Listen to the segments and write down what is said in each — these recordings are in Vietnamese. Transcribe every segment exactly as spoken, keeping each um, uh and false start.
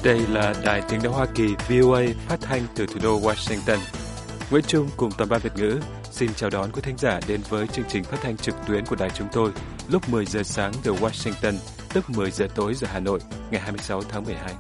Đây là Đài Tiếng nói Hoa Kỳ vê o a phát thanh từ thủ đô Washington. Nguyễn Trung cùng toàn ban Việt ngữ xin chào đón quý thính giả đến với chương trình phát thanh trực tuyến của đài chúng tôi lúc mười giờ sáng giờ Washington, tức mười giờ tối giờ Hà Nội, ngày hai mươi sáu tháng mười hai.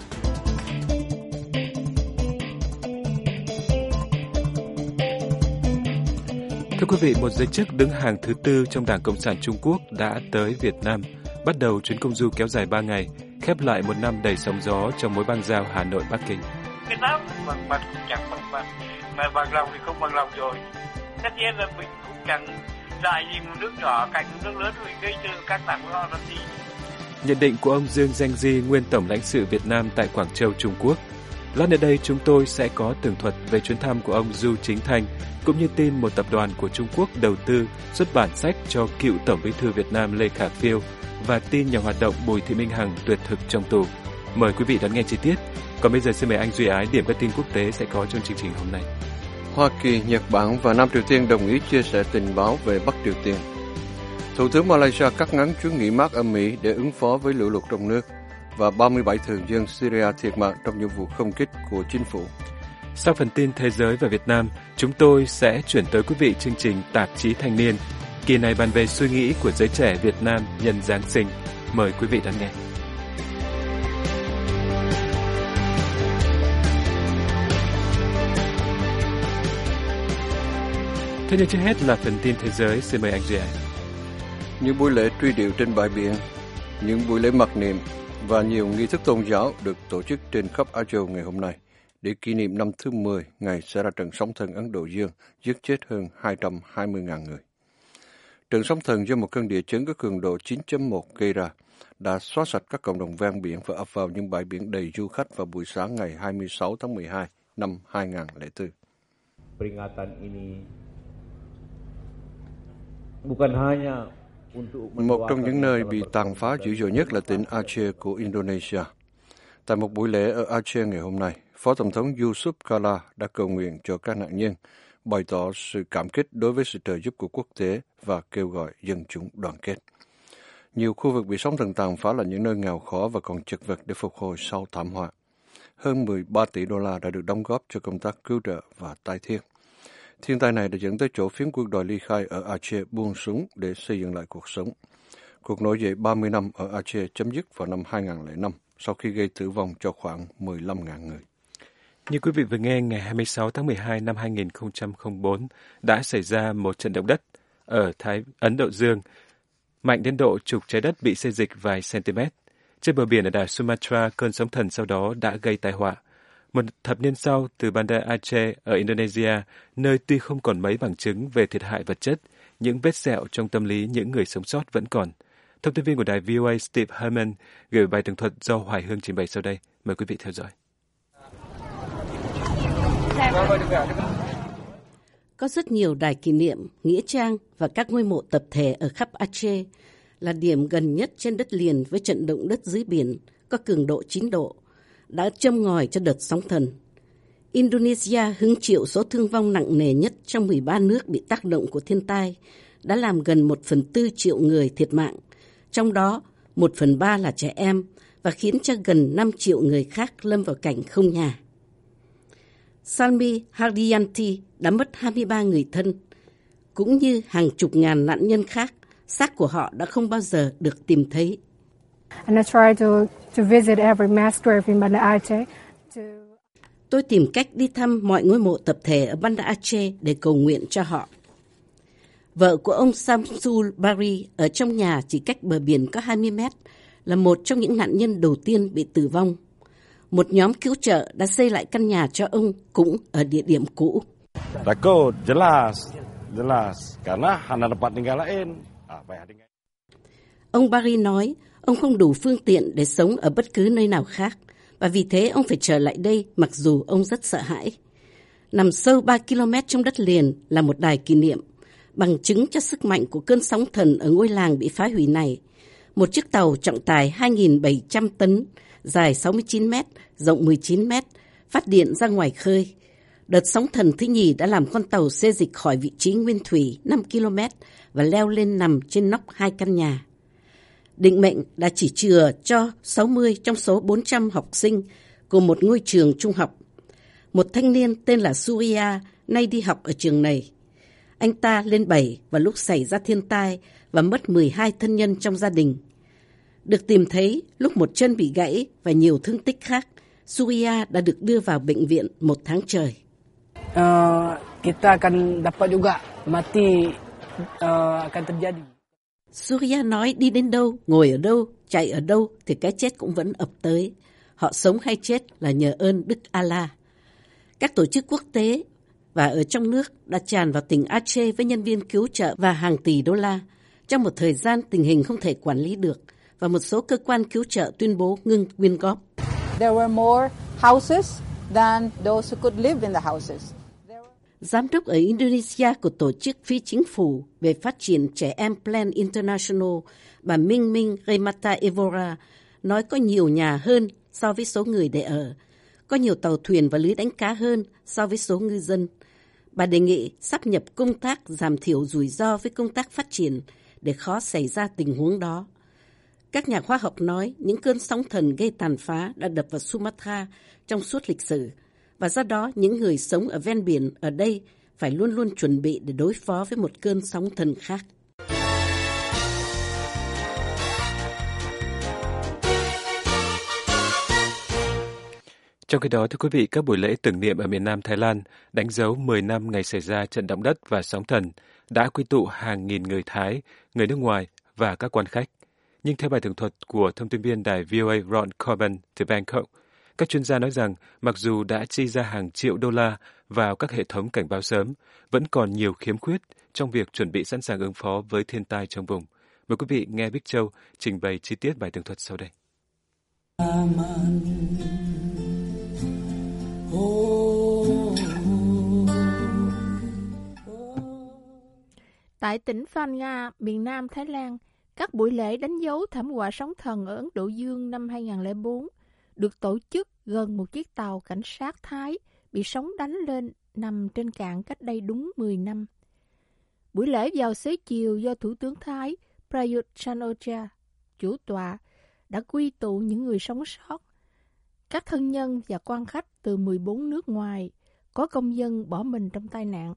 Thưa quý vị, một giới chức đứng hàng thứ tư trong Đảng Cộng sản Trung Quốc đã tới Việt Nam, bắt đầu chuyến công du kéo dài ba ngày, khép lại một năm đầy sóng gió trong mối bang giao Hà Nội-Bắc Kinh. Cái đó bằng mặt cũng chẳng bằng mặt, mà bằng lòng thì không bằng lòng rồi. Tất nhiên là mình cũng chẳng dại gì một nước nhỏ cạnh một nước lớn rồi gây cho các bạn lo làm gì. Nhận định của ông Dương Danh Di, nguyên tổng lãnh sự Việt Nam tại Quảng Châu, Trung Quốc. Lát nữa đây chúng tôi sẽ có tường thuật về chuyến thăm của ông Du Chính Thanh, cũng như tin một tập đoàn của Trung Quốc đầu tư xuất bản sách cho cựu Tổng Bí thư Việt Nam Lê Khả Phiêu và tin nhà hoạt động Bùi Thị Minh Hằng tuyệt thực trong tù. Mời quý vị đón nghe chi tiết. Còn bây giờ xin mời anh Duy Ái điểm các tin quốc tế sẽ có trong chương trình hôm nay. Hoa Kỳ, Nhật Bản và Nam Triều Tiên đồng ý chia sẻ tình báo về Bắc Triều Tiên. Thủ tướng Malaysia cắt ngắn chuyến nghỉ mát ở Mỹ để ứng phó với lũ lụt trong nước. Và ba mươi bảy thường dân Syria thiệt mạng trong những vụ không kích của chính phủ. Sau phần tin thế giới và Việt Nam, chúng tôi sẽ chuyển tới quý vị chương trình Tạp chí Thanh niên. Kỳ này bàn về suy nghĩ của giới trẻ Việt Nam nhân Giáng sinh. Mời quý vị đón nghe. Thế nhưng trước hết là phần tin thế giới, xin mời anh Duy Anh. Những buổi lễ truy điệu trên bãi biển, những buổi lễ mặc niệm và nhiều nghi thức tôn giáo được tổ chức trên khắp Á Châu ngày hôm nay để kỷ niệm năm thứ mười ngày xảy ra trận sóng thần Ấn Độ Dương giết chết hơn hai trăm hai mươi nghìn người. Trận sóng thần do một cơn địa chấn có cường độ chín chấm một gây ra đã xóa sạch các cộng đồng ven biển và ập vào những bãi biển đầy du khách vào buổi sáng ngày hai mươi sáu tháng mười hai năm hai nghìn không trăm lẻ bốn. Peringatan ini bukan hanya Một trong những nơi bị tàn phá dữ dội nhất là tỉnh Aceh của Indonesia. Tại một buổi lễ ở Aceh ngày hôm nay, Phó Tổng thống Yusuf Kala đã cầu nguyện cho các nạn nhân, bày tỏ sự cảm kích đối với sự trợ giúp của quốc tế và kêu gọi dân chúng đoàn kết. Nhiều khu vực bị sóng thần tàn phá là những nơi nghèo khó và còn chật vật để phục hồi sau thảm họa. Hơn mười ba tỷ đô la đã được đóng góp cho công tác cứu trợ và tái thiết. Thiên tai này đã dẫn tới chỗ phiến quân đòi ly khai ở Aceh buông súng để xây dựng lại cuộc sống. Cuộc nổi dậy ba mươi năm ở Aceh chấm dứt vào năm hai nghìn không trăm lẻ năm sau khi gây tử vong cho khoảng mười lăm nghìn người. Như quý vị vừa nghe, ngày hai mươi sáu tháng mười hai năm hai nghìn không trăm lẻ bốn đã xảy ra một trận động đất ở Thái Ấn Độ Dương, mạnh đến độ trục trái đất bị xê dịch vài cm. Trên bờ biển ở đảo Sumatra, cơn sóng thần sau đó đã gây tai họa. Một thập niên sau, từ Banda Aceh ở Indonesia, nơi tuy không còn mấy bằng chứng về thiệt hại vật chất, những vết sẹo trong tâm lý những người sống sót vẫn còn. Thông tin viên của đài vê o a Steve Herman gửi bài tường thuật do Hoài Hương trình bày sau đây. Mời quý vị theo dõi. Có rất nhiều đài kỷ niệm, nghĩa trang và các ngôi mộ tập thể ở khắp Aceh là điểm gần nhất trên đất liền với trận động đất dưới biển có cường độ chín độ, đã châm ngòi cho đợt sóng thần. Indonesia hứng chịu số thương vong nặng nề nhất trong mười ba nước bị tác động của thiên tai, đã làm gần một phần tư triệu người thiệt mạng, trong đó một phần ba là trẻ em và khiến cho gần năm triệu người khác lâm vào cảnh không nhà. Salmi Hardianti đã mất hai mươi ba người thân, cũng như hàng chục ngàn nạn nhân khác, xác của họ đã không bao giờ được tìm thấy. And I try to to visit every mass grave in Banda Aceh. To... Tôi tìm cách đi thăm mọi ngôi mộ tập thể ở Banda Aceh để cầu nguyện cho họ. Vợ của ông Samsul Bari ở trong nhà chỉ cách bờ biển có hai mươi mét là một trong những nạn nhân đầu tiên bị tử vong. Một nhóm cứu trợ đã xây lại căn nhà cho ông cũng ở địa điểm cũ. Takut, jelas, jelas, karena hanya dapat tinggal lain. Ông Bari nói ông không đủ phương tiện để sống ở bất cứ nơi nào khác, và vì thế ông phải trở lại đây mặc dù ông rất sợ hãi. Nằm sâu ba ki lô mét trong đất liền là một đài kỷ niệm, bằng chứng cho sức mạnh của cơn sóng thần ở ngôi làng bị phá hủy này. Một chiếc tàu trọng tải hai nghìn bảy trăm tấn, dài sáu mươi chín mét, rộng mười chín mét, phát điện ra ngoài khơi. Đợt sóng thần thứ nhì đã làm con tàu xê dịch khỏi vị trí nguyên thủy năm ki lô mét và leo lên nằm trên nóc hai căn nhà. Định mệnh đã chỉ chừa cho sáu mươi trong số bốn trăm học sinh của một ngôi trường trung học. Một thanh niên tên là Surya nay đi học ở trường này. Anh ta lên bảy vào lúc xảy ra thiên tai và mất mười hai thân nhân trong gia đình. Được tìm thấy lúc một chân bị gãy và nhiều thương tích khác, Surya đã được đưa vào bệnh viện một tháng trời. Uh, kita akan dapat juga mati uh, akan terjadi. Surya nói đi đến đâu, ngồi ở đâu, chạy ở đâu thì cái chết cũng vẫn ập tới. Họ sống hay chết là nhờ ơn Đức Allah. Các tổ chức quốc tế và ở trong nước đã tràn vào tỉnh Aceh với nhân viên cứu trợ và hàng tỷ đô la. Trong một thời gian tình hình không thể quản lý được và một số cơ quan cứu trợ tuyên bố ngưng quyên góp. There were more houses than those who could live in the houses. Giám đốc ở Indonesia của tổ chức phi chính phủ về phát triển trẻ em Plan International, bà Minh Minh Remata Evora, nói có nhiều nhà hơn so với số người để ở, có nhiều tàu thuyền và lưới đánh cá hơn so với số ngư dân. Bà đề nghị sáp nhập công tác giảm thiểu rủi ro với công tác phát triển để khó xảy ra tình huống đó. Các nhà khoa học nói những cơn sóng thần gây tàn phá đã đập vào Sumatra trong suốt lịch sử, và do đó những người sống ở ven biển ở đây phải luôn luôn chuẩn bị để đối phó với một cơn sóng thần khác. Trong khi đó, thưa quý vị, các buổi lễ tưởng niệm ở miền Nam Thái Lan đánh dấu mười năm ngày xảy ra trận động đất và sóng thần đã quy tụ hàng nghìn người Thái, người nước ngoài và các quan khách. Nhưng theo bài tường thuật của thông tin viên đài vê o a Ron Corbin từ Bangkok, các chuyên gia nói rằng mặc dù đã chi ra hàng triệu đô la vào các hệ thống cảnh báo sớm, vẫn còn nhiều khiếm khuyết trong việc chuẩn bị sẵn sàng ứng phó với thiên tai trong vùng. Mời quý vị nghe Bích Châu trình bày chi tiết bài tường thuật sau đây. Tại tỉnh Phan Nga, miền Nam Thái Lan, các buổi lễ đánh dấu thảm họa sóng thần ở Ấn Độ Dương năm hai không không bốn được tổ chức gần một chiếc tàu cảnh sát Thái bị sóng đánh lên nằm trên cạn cách đây đúng mười năm. Buổi lễ vào xế chiều do Thủ tướng Thái Prayut Chan-o-cha chủ tọa đã quy tụ những người sống sót, các thân nhân và quan khách từ mười bốn nước ngoài có công dân bỏ mình trong tai nạn.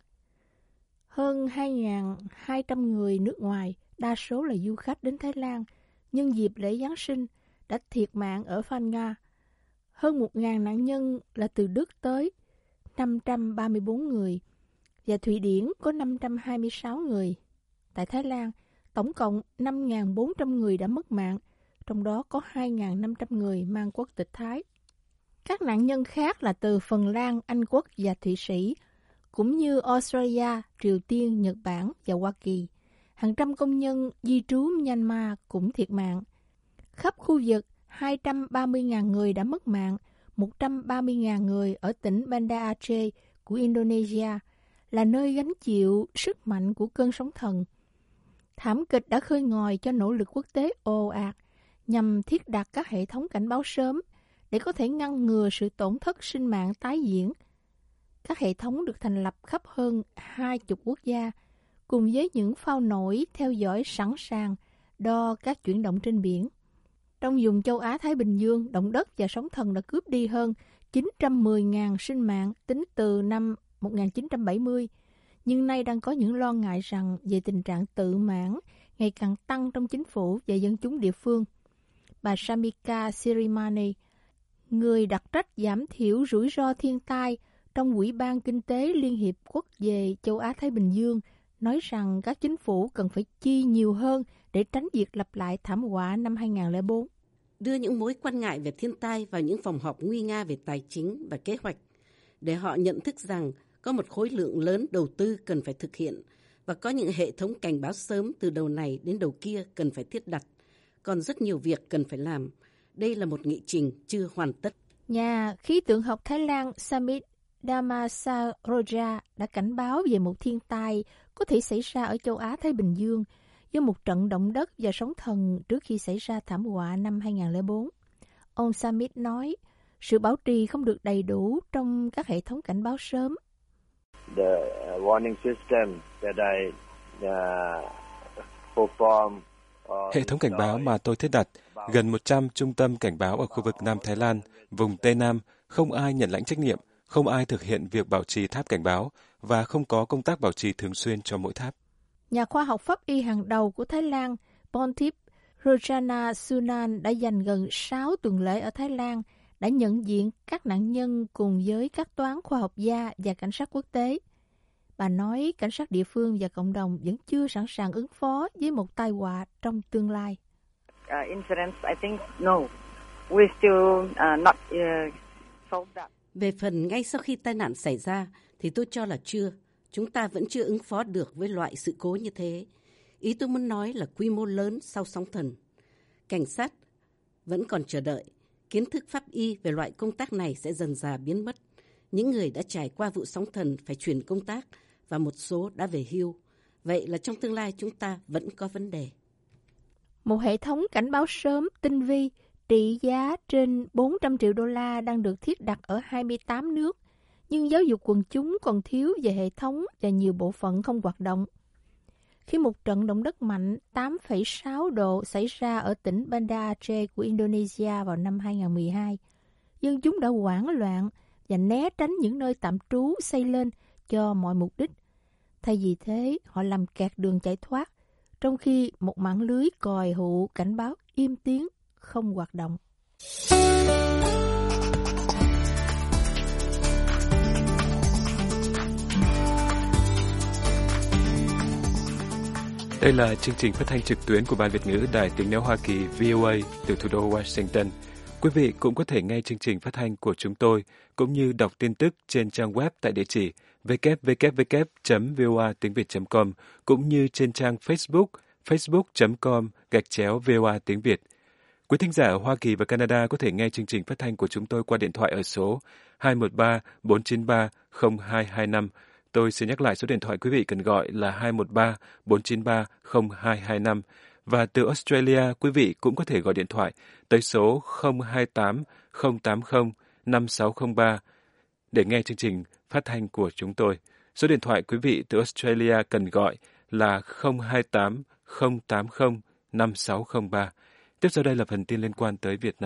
Hơn hai nghìn hai trăm người nước ngoài, đa số là du khách đến Thái Lan, nhân dịp lễ Giáng sinh đã thiệt mạng ở Phan Nga. Hơn một nghìn nạn nhân là từ Đức tới, năm trăm ba mươi bốn người, và Thụy Điển có năm trăm hai mươi sáu người. Tại Thái Lan, tổng cộng năm nghìn bốn trăm người đã mất mạng, trong đó có hai nghìn năm trăm người mang quốc tịch Thái. Các nạn nhân khác là từ Phần Lan, Anh Quốc và Thụy Sĩ, cũng như Australia, Triều Tiên, Nhật Bản và Hoa Kỳ. Hàng trăm công nhân di trú Myanmar cũng thiệt mạng. Khắp khu vực, hai trăm ba mươi nghìn người đã mất mạng, một trăm ba mươi nghìn người ở tỉnh Banda Aceh của Indonesia là nơi gánh chịu sức mạnh của cơn sóng thần. Thảm kịch đã khơi ngòi cho nỗ lực quốc tế ồ ạt nhằm thiết đặt các hệ thống cảnh báo sớm để có thể ngăn ngừa sự tổn thất sinh mạng tái diễn. Các hệ thống được thành lập khắp hơn hai mươi quốc gia, cùng với những phao nổi theo dõi sẵn sàng đo các chuyển động trên biển. Trong vùng châu Á-Thái Bình Dương, động đất và sóng thần đã cướp đi hơn chín trăm mười nghìn sinh mạng tính từ năm một nghìn chín trăm bảy mươi, nhưng nay đang có những lo ngại rằng về tình trạng tự mãn ngày càng tăng trong chính phủ và dân chúng địa phương. Bà Shamika Sirimani, người đặc trách giảm thiểu rủi ro thiên tai trong Ủy ban Kinh tế Liên Hiệp Quốc về châu Á-Thái Bình Dương, nói rằng các chính phủ cần phải chi nhiều hơn để tránh việc lặp lại thảm họa năm hai không không bốn. Đưa những mối quan ngại về thiên tai vào những phòng họp nguy nga về tài chính và kế hoạch, để họ nhận thức rằng có một khối lượng lớn đầu tư cần phải thực hiện và có những hệ thống cảnh báo sớm từ đầu này đến đầu kia cần phải thiết đặt. Còn rất nhiều việc cần phải làm. Đây là một nghị trình chưa hoàn tất. Nhà khí tượng học Thái Lan Samit Damasaroja đã cảnh báo về một thiên tai có thể xảy ra ở châu Á-Thái Bình Dương do một trận động đất và sóng thần trước khi xảy ra thảm họa năm hai không không bốn. Ông Samit nói, sự bảo trì không được đầy đủ trong các hệ thống cảnh báo sớm. The warning system that I uh, perform Hệ thống cảnh báo mà tôi thiết đặt, gần một trăm trung tâm cảnh báo ở khu vực Nam Thái Lan, vùng Tây Nam, không ai nhận lãnh trách nhiệm, không ai thực hiện việc bảo trì tháp cảnh báo và không có công tác bảo trì thường xuyên cho mỗi tháp. Nhà khoa học pháp y hàng đầu của Thái Lan, Pontip Rojana Sunan đã dành gần sáu tuần lễ ở Thái Lan đã nhận diện các nạn nhân cùng với các toán khoa học gia và cảnh sát quốc tế. Bà nói cảnh sát địa phương và cộng đồng vẫn chưa sẵn sàng ứng phó với một tai họa trong tương lai. Uh, incidents, I think, no. We still uh, not uh, solved that. Về phần ngay sau khi tai nạn xảy ra thì tôi cho là chưa. Chúng ta vẫn chưa ứng phó được với loại sự cố như thế. Ý tôi muốn nói là quy mô lớn sau sóng thần. Cảnh sát vẫn còn chờ đợi. Kiến thức pháp y về loại công tác này sẽ dần dà biến mất. Những người đã trải qua vụ sóng thần phải chuyển công tác và một số đã về hưu. Vậy là trong tương lai chúng ta vẫn có vấn đề. Một hệ thống cảnh báo sớm tinh vi trị giá trên bốn trăm triệu đô la đang được thiết đặt ở hai mươi tám nước, nhưng giáo dục quần chúng còn thiếu về hệ thống và nhiều bộ phận không hoạt động. Khi một trận động đất mạnh tám phẩy sáu độ xảy ra ở tỉnh Banda Aceh của Indonesia vào năm hai không một hai, dân chúng đã hoảng loạn và né tránh những nơi tạm trú xây lên cho mọi mục đích. Thay vì thế, họ làm kẹt đường chạy thoát, trong khi một mạng lưới còi hụ cảnh báo im tiếng không hoạt động. Đây là chương trình phát thanh trực tuyến của Ban Việt ngữ Đài Tiếng nói Hoa Kỳ vê o a từ thủ đô Washington. Quý vị cũng có thể nghe chương trình phát thanh của chúng tôi cũng như đọc tin tức trên trang web tại địa chỉ w w w chấm v o a tiếng việt chấm com cũng như trên trang Facebook facebook chấm com gạch chéo v o a tiếng Việt. Quý thính giả ở Hoa Kỳ và Canada có thể nghe chương trình phát thanh của chúng tôi qua điện thoại ở số hai một ba bốn chín ba không hai hai năm. Tôi xin nhắc lại số điện thoại quý vị cần gọi là hai một ba bốn chín ba không hai hai năm. Và từ Australia, quý vị cũng có thể gọi điện thoại tới số không hai tám không tám không năm sáu không ba để nghe chương trình phát thanh của chúng tôi. Số điện thoại quý vị từ Australia cần gọi là không hai tám không tám không năm sáu không ba. Tiếp sau đây là phần tin liên quan tới Việt Nam.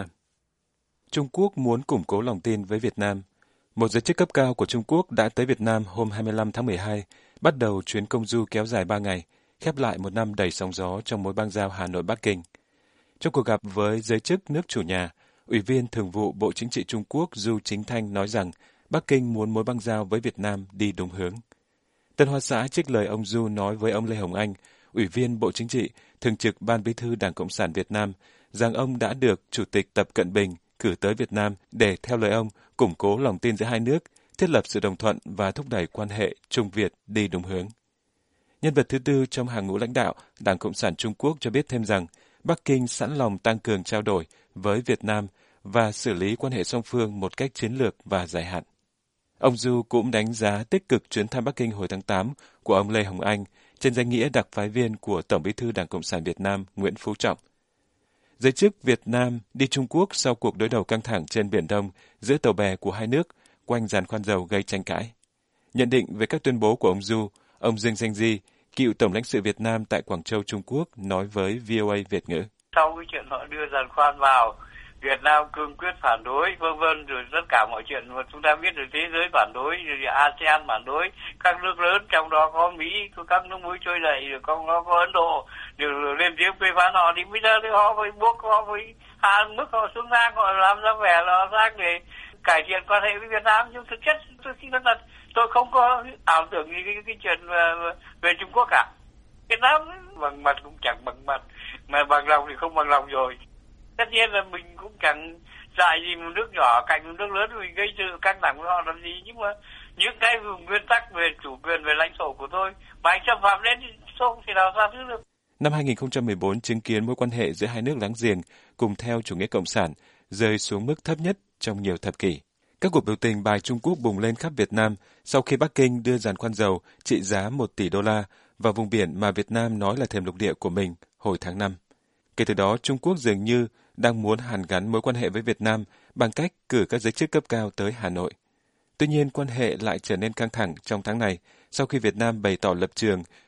Trung Quốc muốn củng cố lòng tin với Việt Nam. Một giới chức cấp cao của Trung Quốc đã tới Việt Nam hôm hai mươi lăm tháng mười hai, bắt đầu chuyến công du kéo dài ba ngày, khép lại một năm đầy sóng gió trong mối bang giao Hà Nội-Bắc Kinh. Trong cuộc gặp với giới chức nước chủ nhà, Ủy viên Thường vụ Bộ Chính trị Trung Quốc Du Chính Thanh nói rằng Bắc Kinh muốn mối bang giao với Việt Nam đi đúng hướng. Tân Hoa Xã trích lời ông Du nói với ông Lê Hồng Anh, Ủy viên Bộ Chính trị, Thường trực Ban Bí thư Đảng Cộng sản Việt Nam, rằng ông đã được Chủ tịch Tập Cận Bình cử tới Việt Nam để, theo lời ông, củng cố lòng tin giữa hai nước, thiết lập sự đồng thuận và thúc đẩy quan hệ Trung-Việt đi đúng hướng. Nhân vật thứ tư trong hàng ngũ lãnh đạo Đảng Cộng sản Trung Quốc cho biết thêm rằng Bắc Kinh sẵn lòng tăng cường trao đổi với Việt Nam và xử lý quan hệ song phương một cách chiến lược và dài hạn. Ông Du cũng đánh giá tích cực chuyến thăm Bắc Kinh hồi tháng tám của ông Lê Hồng Anh trên danh nghĩa đặc phái viên của Tổng Bí thư Đảng Cộng sản Việt Nam Nguyễn Phú Trọng. Giới chức Việt Nam đi Trung Quốc sau cuộc đối đầu căng thẳng trên Biển Đông giữa tàu bè của hai nước quanh giàn khoan dầu gây tranh cãi. Nhận định về các tuyên bố của ông Du, ông Dương Danh Di, cựu Tổng lãnh sự Việt Nam tại Quảng Châu, Trung Quốc, nói với vê o a Việt ngữ. Sau cái chuyện họ đưa giàn khoan vào, Việt Nam cương quyết phản đối, vân vân, rồi tất cả mọi chuyện mà chúng ta biết được thế giới phản đối, rồi a sê an phản đối, các nước lớn trong đó có Mỹ, có các nước mới trôi dậy, rồi có, có, có Ấn Độ, rồi lên tiếng phê phán họ, thì bây giờ thì họ phải buộc họ phải hạ mức họ xuống ngang, họ làm ra vẻ là sang để cải thiện quan hệ với Việt Nam, nhưng thực chất tôi xin nói thật, tôi không có ảo tưởng gì cái, cái chuyện về, về Trung Quốc cả. Việt Nam bằng mặt cũng chẳng bằng mặt, mà bằng lòng thì không bằng lòng rồi. Tất nhiên là mình cũng chẳng dạy gì một nước nhỏ cạnh một nước lớn mình gây sự căng thẳng với họ làm gì, nhưng mà những cái nguyên tắc về chủ quyền, về lãnh thổ của tôi mà anh xâm phạm đến thì không thì nào ra thứ được. Năm hai không một bốn chứng kiến mối quan hệ giữa hai nước láng giềng cùng theo chủ nghĩa cộng sản rơi xuống mức thấp nhất trong nhiều thập kỷ. Các cuộc biểu tình bài Trung Quốc bùng lên khắp Việt Nam sau khi Bắc Kinh đưa giàn khoan dầu trị giá một tỷ đô la vào vùng biển mà Việt Nam nói là thềm lục địa của mình hồi tháng năm. Kể từ đó, Trung Quốc dường như đang muốn hàn gắn mối quan hệ với Việt Nam bằng cách cử các giới chức cấp cao tới Hà Nội. Tuy nhiên, quan hệ lại trở nên căng thẳng trong tháng này sau khi Việt Nam bày tỏ lập trường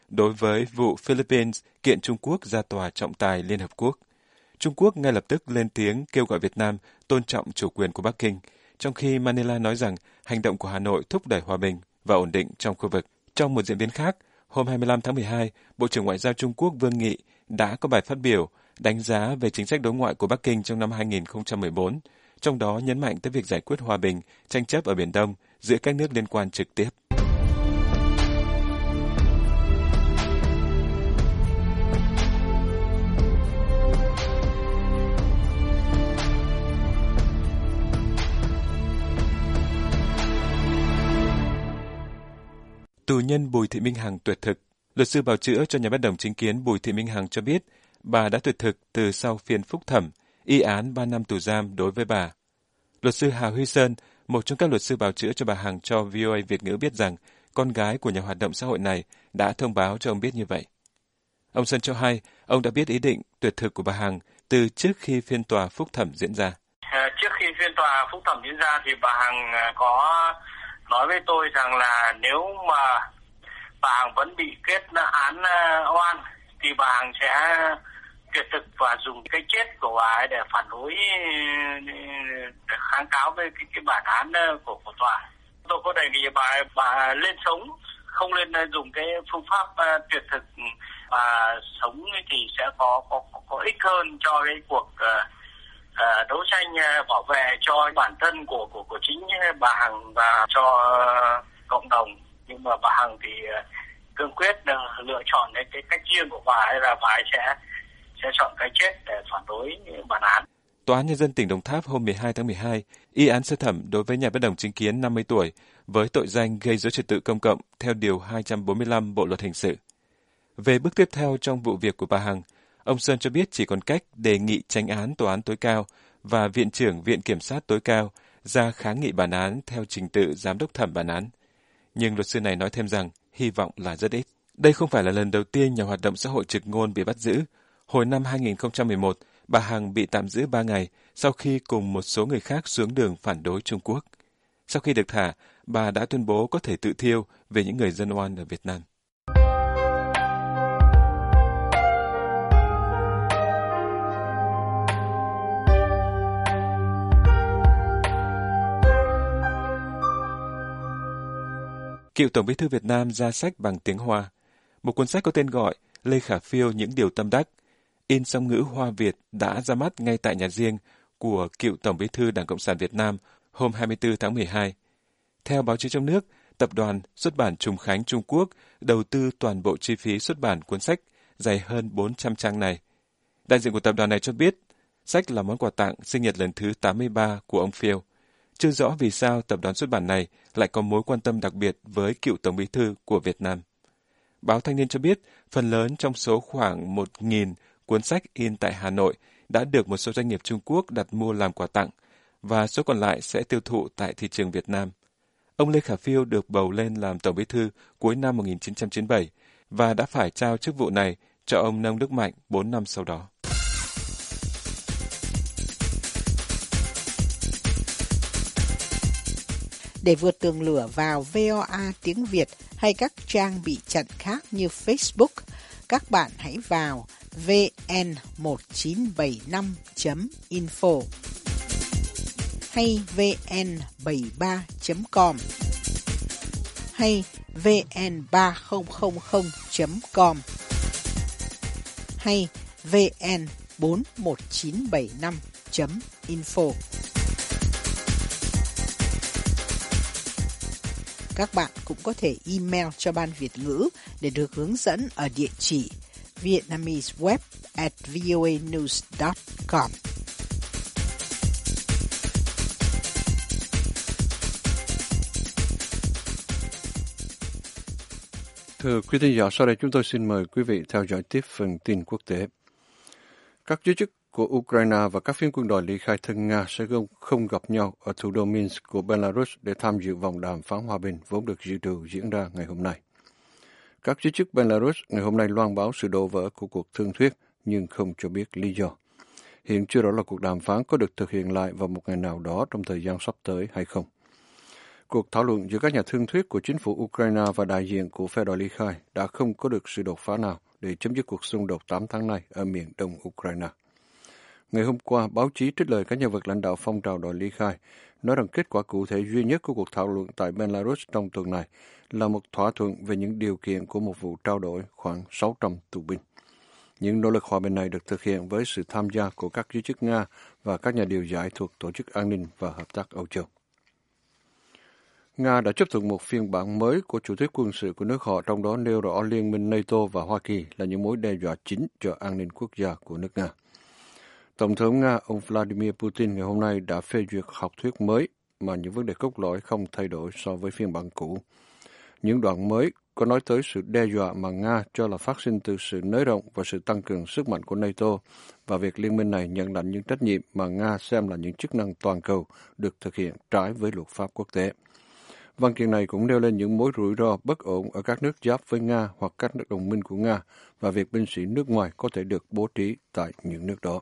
đối với vụ Philippines kiện Trung Quốc ra tòa trọng tài Liên Hợp Quốc. Trung Quốc ngay lập tức lên tiếng kêu gọi Việt Nam tôn trọng chủ quyền của Bắc Kinh, trong khi Manila nói rằng hành động của Hà Nội thúc đẩy hòa bình và ổn định trong khu vực. Trong một diễn biến khác, hôm hai mươi lăm tháng mười hai, Bộ trưởng Ngoại giao Trung Quốc Vương Nghị đã có bài phát biểu đánh giá về chính sách đối ngoại của Bắc Kinh trong năm hai nghìn không trăm mười bốn, trong đó nhấn mạnh tới việc giải quyết hòa bình, tranh chấp ở Biển Đông giữa các nước liên quan trực tiếp. Tù nhân Bùi Thị Minh Hằng tuyệt thực. Luật sư bào chữa cho nhà bất đồng chính kiến Bùi Thị Minh Hằng cho biết bà đã tuyệt thực từ sau phiên phúc thẩm, y án ba năm tù giam đối với bà. Luật sư Hà Huy Sơn, một trong các luật sư bào chữa cho bà Hằng cho vê o a Việt ngữ biết rằng con gái của nhà hoạt động xã hội này đã thông báo cho ông biết như vậy. Ông Sơn cho hay ông đã biết ý định tuyệt thực của bà Hằng từ trước khi phiên tòa phúc thẩm diễn ra. À, trước khi phiên tòa phúc thẩm diễn ra thì bà Hằng có nói với tôi rằng là nếu mà bà Hằng vẫn bị kết án oan thì bà Hằng sẽ tuyệt thực và dùng cái chết của bà ấy để phản đối, để kháng cáo với cái, cái bản án của, của tòa. Tôi có đề nghị bà bà lên sống, không nên dùng cái phương pháp tuyệt thực, và sống thì sẽ có có có ích hơn cho cái cuộc uh, đấu tranh bảo vệ cho bản thân của của của chính bà Hằng và cho uh, cộng đồng. Nhưng mà bà Hằng thì uh, cương quyết uh, lựa chọn cái, cái cách riêng của bà ấy là bà ấy sẽ sẽ chọn cái chết để phản đối bản án. Tòa án Nhân dân tỉnh Đồng Tháp hôm mười hai tháng mười hai, y án sơ thẩm đối với nhà bất đồng chính kiến năm mươi tuổi với tội danh gây rối trật tự công cộng theo Điều hai trăm bốn mươi lăm Bộ Luật Hình sự. Về bước tiếp theo trong vụ việc của bà Hằng, ông Sơn cho biết chỉ còn cách đề nghị chánh án Tòa án tối cao và Viện trưởng Viện Kiểm sát tối cao ra kháng nghị bản án theo trình tự giám đốc thẩm bản án. Nhưng luật sư này nói thêm rằng hy vọng là rất ít. Đây không phải là lần đầu tiên nhà hoạt động xã hội trực ngôn bị bắt giữ. Hồi năm hai nghìn không trăm mười một, bà Hằng bị tạm giữ ba ngày sau khi cùng một số người khác xuống đường phản đối Trung Quốc. Sau khi được thả, bà đã tuyên bố có thể tự thiêu về những người dân oan ở Việt Nam. Cựu Tổng Bí thư Việt Nam ra sách bằng tiếng Hoa. Một cuốn sách có tên gọi Lê Khả Phiêu Những Điều Tâm Đắc, in song ngữ Hoa Việt đã ra mắt ngay tại nhà riêng của cựu Tổng Bí thư Đảng Cộng sản Việt Nam hôm hai mươi tư tháng mười hai. Theo báo chí trong nước, Tập đoàn Xuất bản Trùng Khánh Trung Quốc đầu tư toàn bộ chi phí xuất bản cuốn sách dày hơn bốn trăm trang này. Đại diện của tập đoàn này cho biết, sách là món quà tặng sinh nhật lần thứ tám mươi ba của ông Phiêu. Chưa rõ vì sao tập đoàn xuất bản này lại có mối quan tâm đặc biệt với cựu Tổng Bí thư của Việt Nam. Báo Thanh niên cho biết, phần lớn trong số khoảng một nghìn cuốn sách in tại Hà Nội đã được một số doanh nghiệp Trung Quốc đặt mua làm quà tặng, và số còn lại sẽ tiêu thụ tại thị trường Việt Nam. Ông Lê Khả Phiêu được bầu lên làm Tổng Bí thư cuối năm một nghìn chín trăm chín mươi bảy và đã phải trao chức vụ này cho ông Nông Đức Mạnh bốn năm sau đó. Để vượt tường lửa vào vê o a tiếng Việt hay các trang bị chặn khác như Facebook, các bạn hãy vào vê en một chín bảy năm chấm info hay vê en bảy ba chấm com hay vê en ba không không không chấm com hay vê en bốn một chín bảy năm chấm info. Các bạn cũng có thể email cho Ban Việt ngữ để được hướng dẫn ở địa chỉ vietnameseweb at voanews dot com. Thưa quý thính giả, sau đây chúng tôi xin mời quý vị theo dõi tiếp phần tin quốc tế. Các giới chức của Ukraine và các phiến quân đội ly khai thân Nga sẽ không gặp nhau ở thủ đô Minsk của Belarus để tham dự vòng đàm phán hòa bình vốn được dự trù diễn ra ngày hôm nay. Các giới chức Belarus ngày hôm nay loan báo sự đổ vỡ của cuộc thương thuyết nhưng không cho biết lý do. Hiện chưa rõ là cuộc đàm phán có được thực hiện lại vào một ngày nào đó trong thời gian sắp tới hay không. cuộc thảo luận giữa các nhà thương thuyết của chính phủ Ukraine và đại diện của phe đòi ly khai đã không có được sự đột phá nào để chấm dứt cuộc xung đột tám tháng nay ở miền đông Ukraine. Ngày hôm qua, báo chí trích lời các nhân vật lãnh đạo phong trào đòi ly khai, nói rằng kết quả cụ thể duy nhất của cuộc thảo luận tại Belarus trong tuần này là một thỏa thuận về những điều kiện của một vụ trao đổi khoảng sáu trăm tù binh. Những nỗ lực hòa bình này được thực hiện với sự tham gia của các giới chức Nga và các nhà điều giải thuộc Tổ chức An ninh và Hợp tác Âu Châu. Nga đã chấp thuận một phiên bản mới của chủ thuyết quân sự của nước họ, trong đó nêu rõ Liên minh NATO và Hoa Kỳ là những mối đe dọa chính cho an ninh quốc gia của nước Nga. Tổng thống Nga, ông Vladimir Putin ngày hôm nay đã phê duyệt học thuyết mới mà những vấn đề cốt lõi không thay đổi so với phiên bản cũ. Những đoạn mới có nói tới sự đe dọa mà Nga cho là phát sinh từ sự nới rộng và sự tăng cường sức mạnh của NATO và việc liên minh này nhận lãnh những trách nhiệm mà Nga xem là những chức năng toàn cầu được thực hiện trái với luật pháp quốc tế. Văn kiện này cũng nêu lên những mối rủi ro bất ổn ở các nước giáp với Nga hoặc các nước đồng minh của Nga và việc binh sĩ nước ngoài có thể được bố trí tại những nước đó.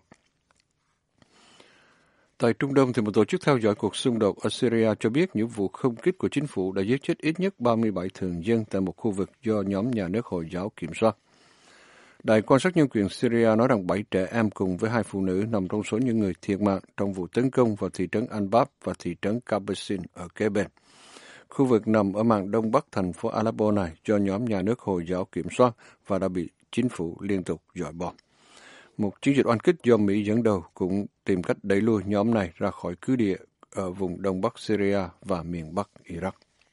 Tại Trung Đông, thì một tổ chức theo dõi cuộc xung đột ở Syria cho biết những vụ không kích của chính phủ đã giết chết ít nhất ba mươi bảy thường dân tại một khu vực do nhóm nhà nước Hồi giáo kiểm soát. Đài quan sát nhân quyền Syria nói rằng bảy trẻ em cùng với hai phụ nữ nằm trong số những người thiệt mạng trong vụ tấn công vào thị trấn Anbab và thị trấn Kabesin ở kế bên. Khu vực nằm ở mạn đông bắc thành phố Aleppo này do nhóm nhà nước Hồi giáo kiểm soát và đã bị chính phủ liên tục dọi bom. Một chiến dịch oanh kích do Mỹ dẫn đầu cũng tìm cách đẩy lui nhóm này ra khỏi cứ địa ở vùng đông bắc Syria và miền bắc Iraq.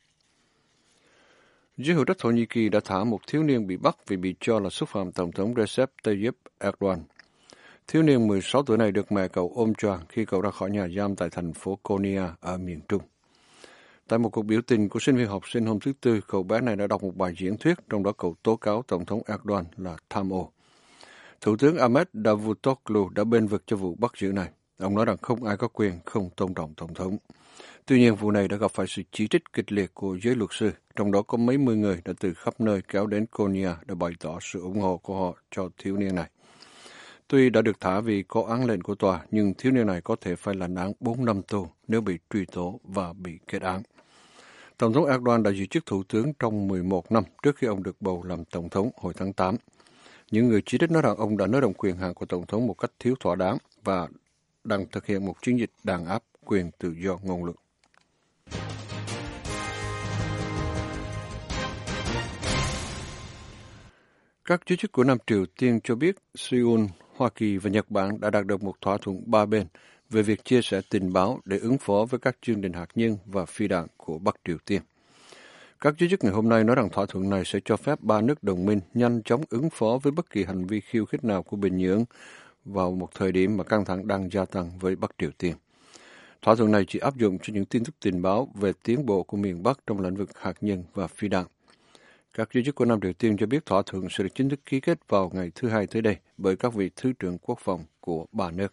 Giới hữu trách Thổ Nhĩ Kỳ đã thả một thiếu niên bị bắt vì bị cho là xúc phạm Tổng thống Recep Tayyip Erdogan. Thiếu niên mười sáu tuổi này được mẹ cậu ôm choàng khi cậu ra khỏi nhà giam tại thành phố Konya ở miền Trung. Tại một cuộc biểu tình của sinh viên học sinh hôm thứ Tư, cậu bé này đã đọc một bài diễn thuyết, trong đó cậu tố cáo Tổng thống Erdogan là tham ô. Thủ tướng Ahmed Davutoglu đã bênh vực cho vụ bắt giữ này. Ông nói rằng không ai có quyền không tôn trọng Tổng thống. Tuy nhiên, vụ này đã gặp phải sự chỉ trích kịch liệt của giới luật sư, trong đó có mấy mươi người đã từ khắp nơi kéo đến Konya để bày tỏ sự ủng hộ của họ cho thiếu niên này. Tuy đã được thả vì có án lệnh của tòa, nhưng thiếu niên này có thể phải lãnh án bốn năm tù nếu bị truy tố và bị kết án. Tổng thống Erdogan đã giữ chức thủ tướng trong mười một năm trước khi ông được bầu làm tổng thống hồi tháng tám. Những người chỉ trích nói rằng ông đã nới rộng quyền hạn của tổng thống một cách thiếu thỏa đáng và đang thực hiện một chiến dịch đàn áp quyền tự do ngôn luận. Các giới chức của Nam Triều Tiên cho biết Seoul, Hoa Kỳ và Nhật Bản đã đạt được một thỏa thuận ba bên về việc chia sẻ tình báo để ứng phó với các chương trình hạt nhân và phi đạn của Bắc Triều Tiên. Các giới chức ngày hôm nay nói rằng thỏa thuận này sẽ cho phép ba nước đồng minh nhanh chóng ứng phó với bất kỳ hành vi khiêu khích nào của Bình Nhưỡng vào một thời điểm mà căng thẳng đang gia tăng với Bắc Triều Tiên. Thỏa thuận này chỉ áp dụng cho những tin tức tình báo về tiến bộ của miền Bắc trong lĩnh vực hạt nhân và phi đạn. Các giới chức của Nam Triều Tiên cho biết thỏa thuận sẽ được chính thức ký kết vào ngày thứ Hai tới đây bởi các vị Thứ trưởng Quốc phòng của ba nước.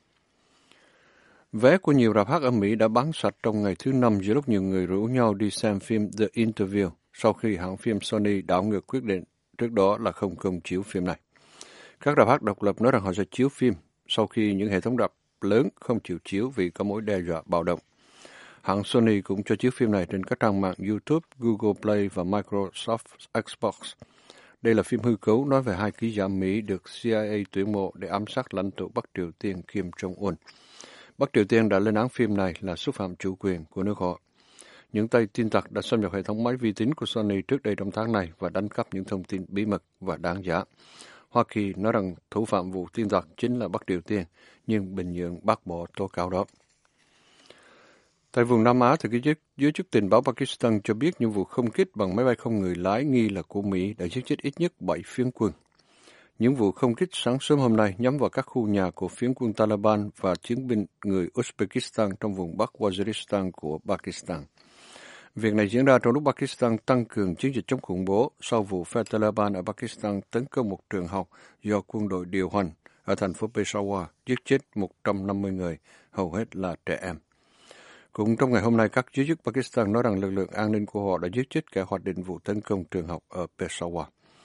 Vé của nhiều rạp hát ở Mỹ đã bán sạch trong ngày thứ Năm giữa lúc nhiều người rủ nhau đi xem phim The Interview sau khi hãng phim Sony đảo ngược quyết định trước đó là không công chiếu phim này. Các rạp hát độc lập nói rằng họ sẽ chiếu phim sau khi những hệ thống rạp lớn không chịu chiếu vì có mối đe dọa bạo động. Hãng Sony cũng cho chiếu phim này trên các trang mạng YouTube, Google Play và Microsoft Xbox. Đây là phim hư cấu nói về hai ký giả Mỹ được C I A tuyển mộ để ám sát lãnh tụ Bắc Triều Tiên Kim Jong-un. Bắc Triều Tiên đã lên án phim này là xúc phạm chủ quyền của nước họ. Những tay tin tặc đã xâm nhập hệ thống máy vi tính của Sony trước đây trong tháng này và đánh cắp những thông tin bí mật và đáng giá. Hoa Kỳ nói rằng thủ phạm vụ tin tặc chính là Bắc Triều Tiên, nhưng Bình Nhưỡng bác bỏ tố cáo đó. Tại vùng Nam Á, thì giới chức tình báo Pakistan cho biết những vụ không kích bằng máy bay không người lái nghi là của Mỹ đã giết chết ít nhất bảy phiến quân. Những vụ không kích sáng sớm hôm nay nhắm vào các khu nhà của phiến quân Taliban và chiến binh người Uzbekistan trong vùng Bắc Waziristan của Pakistan. Việc này diễn ra trong lúc Pakistan tăng cường chiến dịch chống khủng bố sau vụ phe Taliban ở Pakistan tấn công một trường học do quân đội điều hành ở thành phố Peshawar, giết chết một trăm năm mươi người, hầu hết là trẻ em. Cũng trong ngày hôm nay, các giới chức Pakistan nói rằng lực lượng an ninh của họ đã giết chết kẻ hoạch định vụ tấn công trường học ở Peshawar.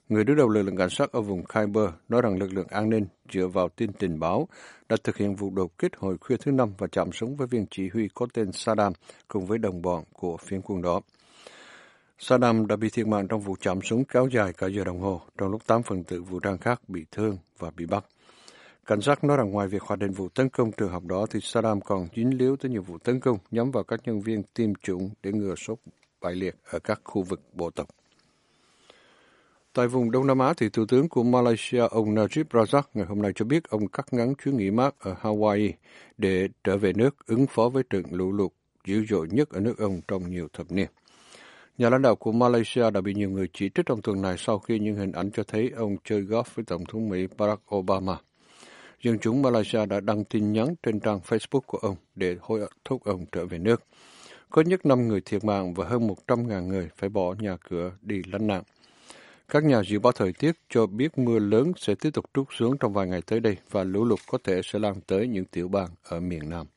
Người đứng đầu lực lượng cảnh sát ở vùng Khyber nói rằng lực lượng an ninh dựa vào tin tình báo đã thực hiện vụ đột kích hồi khuya thứ Năm và chạm súng với viên chỉ huy có tên Saddam cùng với đồng bọn của phiến quân đó. Saddam đã bị thiệt mạng trong vụ chạm súng kéo dài cả giờ đồng hồ, trong lúc tám phần tử vũ trang khác bị thương và bị bắt. Cảnh sát nói rằng ngoài việc hoạch định vụ tấn công trường học đó, thì Saddam còn dính líu tới nhiều vụ tấn công nhắm vào các nhân viên tiêm chủng để ngừa sốt bại liệt ở các khu vực bộ tộc. Tại vùng Đông Nam Á, thì Thủ tướng của Malaysia, ông Najib Razak, ngày hôm nay cho biết ông cắt ngắn chuyến nghỉ mát ở Hawaii để trở về nước ứng phó với trận lũ lụt dữ dội nhất ở nước ông trong nhiều thập niên. Nhà lãnh đạo của Malaysia đã bị nhiều người chỉ trích trong tuần này sau khi những hình ảnh cho thấy ông chơi golf với Tổng thống Mỹ Barack Obama. Dân chúng Malaysia đã đăng tin nhắn trên trang Facebook của ông để hối thúc ông trở về nước. Có nhất năm người thiệt mạng và hơn một trăm nghìn người phải bỏ nhà cửa đi lánh nạn. Các nhà dự báo thời tiết cho biết mưa lớn sẽ tiếp tục trút xuống trong vài ngày tới đây và lũ lụt có thể sẽ lan tới những tiểu bang ở miền Nam.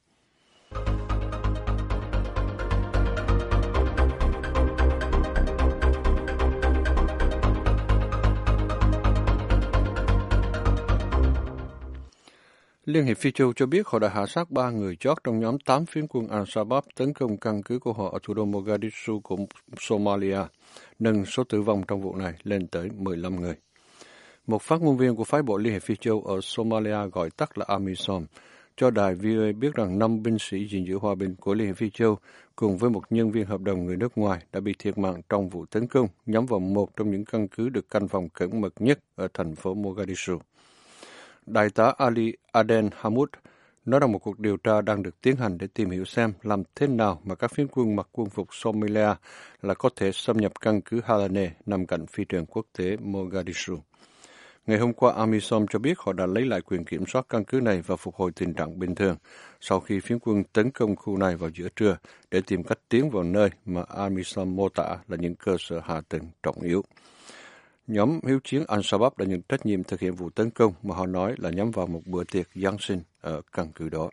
Liên hiệp Phi Châu cho biết họ đã hạ sát ba người chót trong nhóm tám phiến quân Al-Shabaab tấn công căn cứ của họ ở thủ đô Mogadishu của Somalia, nâng số tử vong trong vụ này lên tới mười lăm người. Một phát ngôn viên của phái bộ Liên hiệp Phi Châu ở Somalia gọi tắt là AMISOM cho đài vê o a biết rằng năm binh sĩ gìn giữ hòa bình của Liên hiệp Phi Châu cùng với một nhân viên hợp đồng người nước ngoài đã bị thiệt mạng trong vụ tấn công nhắm vào một trong những căn cứ được canh phòng cẩn mật nhất ở thành phố Mogadishu. Đại tá Ali Aden Hamoud nói rằng một cuộc điều tra đang được tiến hành để tìm hiểu xem làm thế nào mà các phiến quân mặc quân phục Somalia là có thể xâm nhập căn cứ Halane nằm cạnh phi trường quốc tế Mogadishu. Ngày hôm qua, AMISOM cho biết họ đã lấy lại quyền kiểm soát căn cứ này và phục hồi tình trạng bình thường sau khi phiến quân tấn công khu này vào giữa trưa để tìm cách tiến vào nơi mà AMISOM mô tả là những cơ sở hạ tầng trọng yếu. Nhóm hiếu chiến Al-Shabaab đã nhận trách nhiệm thực hiện vụ tấn công mà họ nói là nhắm vào một bữa tiệc Giáng sinh ở căn cứ đó.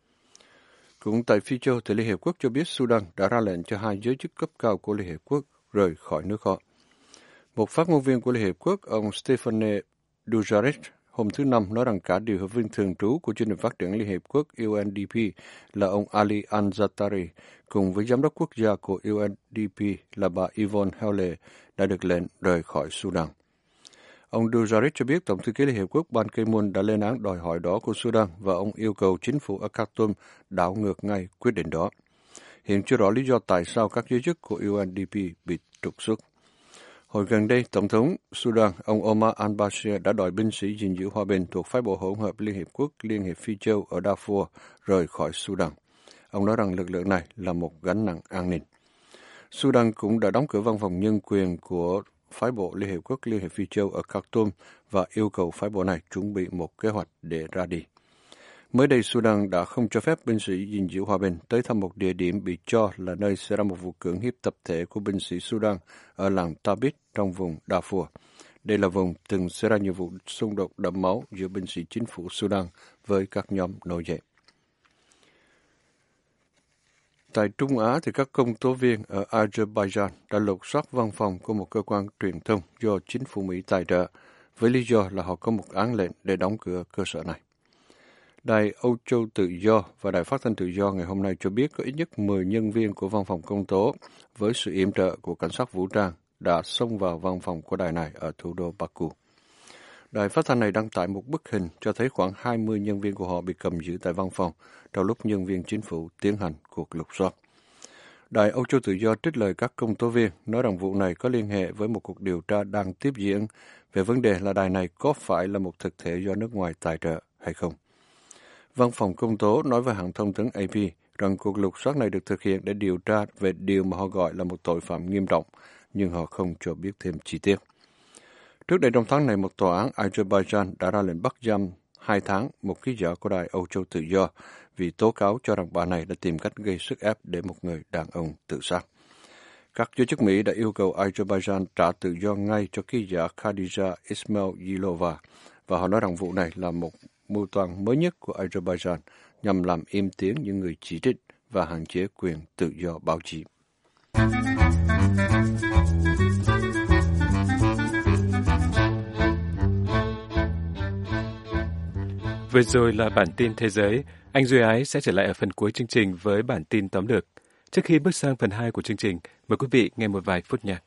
Cũng tại Phi Châu, thì Liên Hiệp Quốc cho biết Sudan đã ra lệnh cho hai giới chức cấp cao của Liên Hiệp Quốc rời khỏi nước họ. Một phát ngôn viên của Liên Hiệp Quốc, ông Stephane Dujarric, hôm thứ Năm nói rằng cả điều hợp viên thường trú của chương trình phát triển Liên Hiệp Quốc U N D P là ông Ali Al-Zaatari cùng với giám đốc quốc gia của U N D P là bà Yvonne Hale đã được lệnh rời khỏi Sudan. Ông Dujarric cho biết Tổng thư ký Liên Hiệp Quốc Ban Ki-moon đã lên án đòi hỏi đó của Sudan và ông yêu cầu chính phủ ở Khartoum đảo ngược ngay quyết định đó. Hiện chưa rõ lý do tại sao các giới chức của U N D P bị trục xuất. Hồi gần đây, Tổng thống Sudan, ông Omar al-Bashir đã đòi binh sĩ gìn giữ hòa bình thuộc phái bộ hỗn hợp Liên Hiệp Quốc, Liên hiệp Phi Châu ở Darfur rời khỏi Sudan. Ông nói rằng lực lượng này là một gánh nặng an ninh. Sudan cũng đã đóng cửa văn phòng nhân quyền của phái bộ Liên Hiệp Quốc, Liên hiệp Phi Châu ở Khartoum và yêu cầu phái bộ này chuẩn bị một kế hoạch để ra đi. Mới đây, Sudan đã không cho phép binh sĩ gìn giữ hòa bình tới thăm một địa điểm bị cho là nơi xảy ra một vụ cưỡng hiếp tập thể của binh sĩ Sudan ở làng Tabit trong vùng Darfur. Đây là vùng từng xảy ra nhiều vụ xung đột đẫm máu giữa binh sĩ chính phủ Sudan với các nhóm nổi dậy. Tại Trung Á, thì các công tố viên ở Azerbaijan đã lục soát văn phòng của một cơ quan truyền thông do chính phủ Mỹ tài trợ, với lý do là họ có một án lệnh để đóng cửa cơ sở này. Đài Âu Châu Tự Do và Đài Phát thanh Tự Do ngày hôm nay cho biết có ít nhất mười nhân viên của văn phòng công tố với sự yểm trợ của cảnh sát vũ trang đã xông vào văn phòng của đài này ở thủ đô Baku. Đài phát thanh này đăng tải một bức hình cho thấy khoảng hai mươi nhân viên của họ bị cầm giữ tại văn phòng trong lúc nhân viên chính phủ tiến hành cuộc lục soát. Đài Âu Châu Tự Do trích lời các công tố viên nói rằng vụ này có liên hệ với một cuộc điều tra đang tiếp diễn về vấn đề là đài này có phải là một thực thể do nước ngoài tài trợ hay không. Văn phòng công tố nói với hãng thông tấn A P rằng cuộc lục soát này được thực hiện để điều tra về điều mà họ gọi là một tội phạm nghiêm trọng, nhưng họ không cho biết thêm chi tiết. Trước đây trong tháng này, một tòa án Azerbaijan đã ra lệnh bắt giam hai tháng một ký giả của Đài Âu Châu Tự Do vì tố cáo cho rằng bà này đã tìm cách gây sức ép để một người đàn ông tự sát. Các giới chức Mỹ đã yêu cầu Azerbaijan trả tự do ngay cho ký giả Khadija Ismailova và họ nói rằng vụ này là một mưu toan mới nhất của Azerbaijan nhằm làm im tiếng những người chỉ trích và hạn chế quyền tự do báo chí. Vừa rồi là bản tin thế giới. Anh Duy Ái sẽ trở lại ở phần cuối chương trình với bản tin tóm lược. Trước khi bước sang phần hai của chương trình, mời quý vị nghe một vài phút nhạc.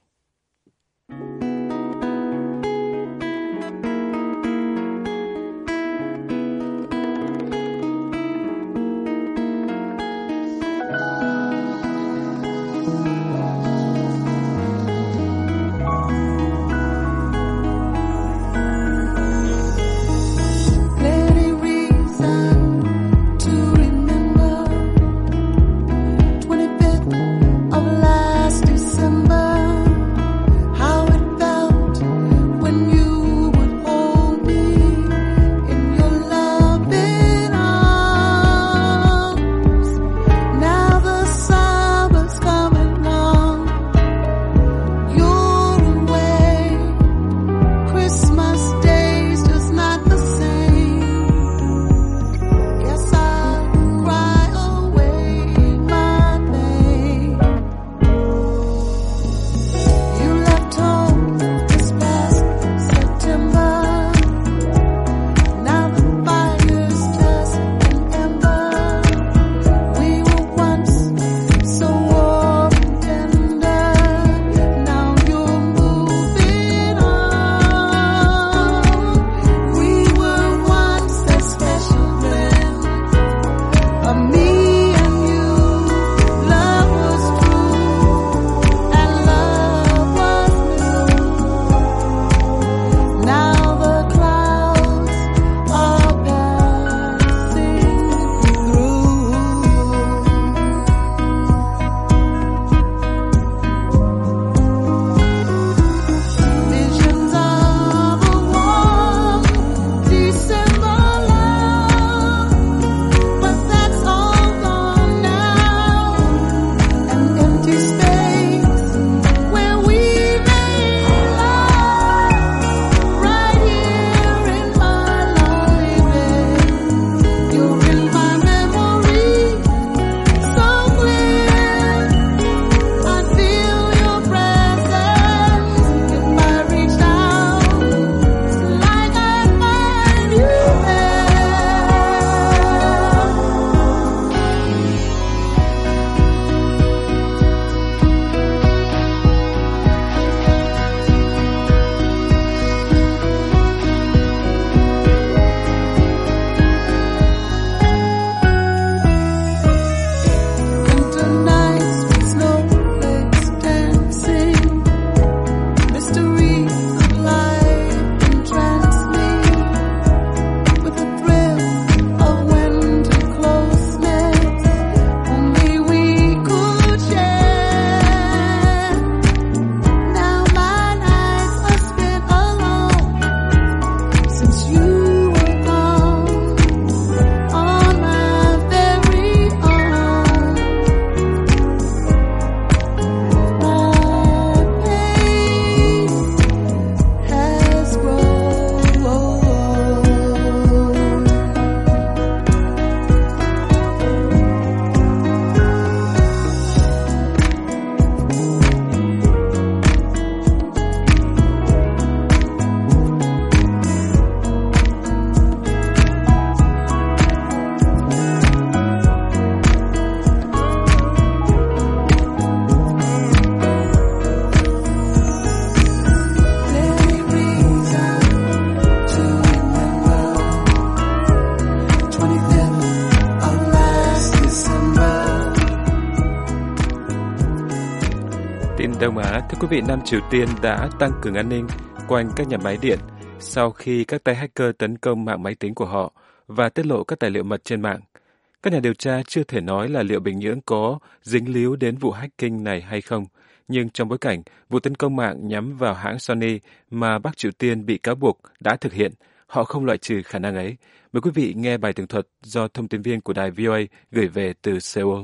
Đông Á, thưa quý vị, Nam Triều Tiên đã tăng cường an ninh quanh các nhà máy điện sau khi các tay hacker tấn công mạng máy tính của họ và tiết lộ các tài liệu mật trên mạng. Các nhà điều tra chưa thể nói là liệu Bình Nhưỡng có dính líu đến vụ hacking này hay không, nhưng trong bối cảnh vụ tấn công mạng nhắm vào hãng Sony mà Bắc Triều Tiên bị cáo buộc đã thực hiện, họ không loại trừ khả năng ấy. Mời quý vị nghe bài tường thuật do thông tin viên của đài vê o a gửi về từ Seoul.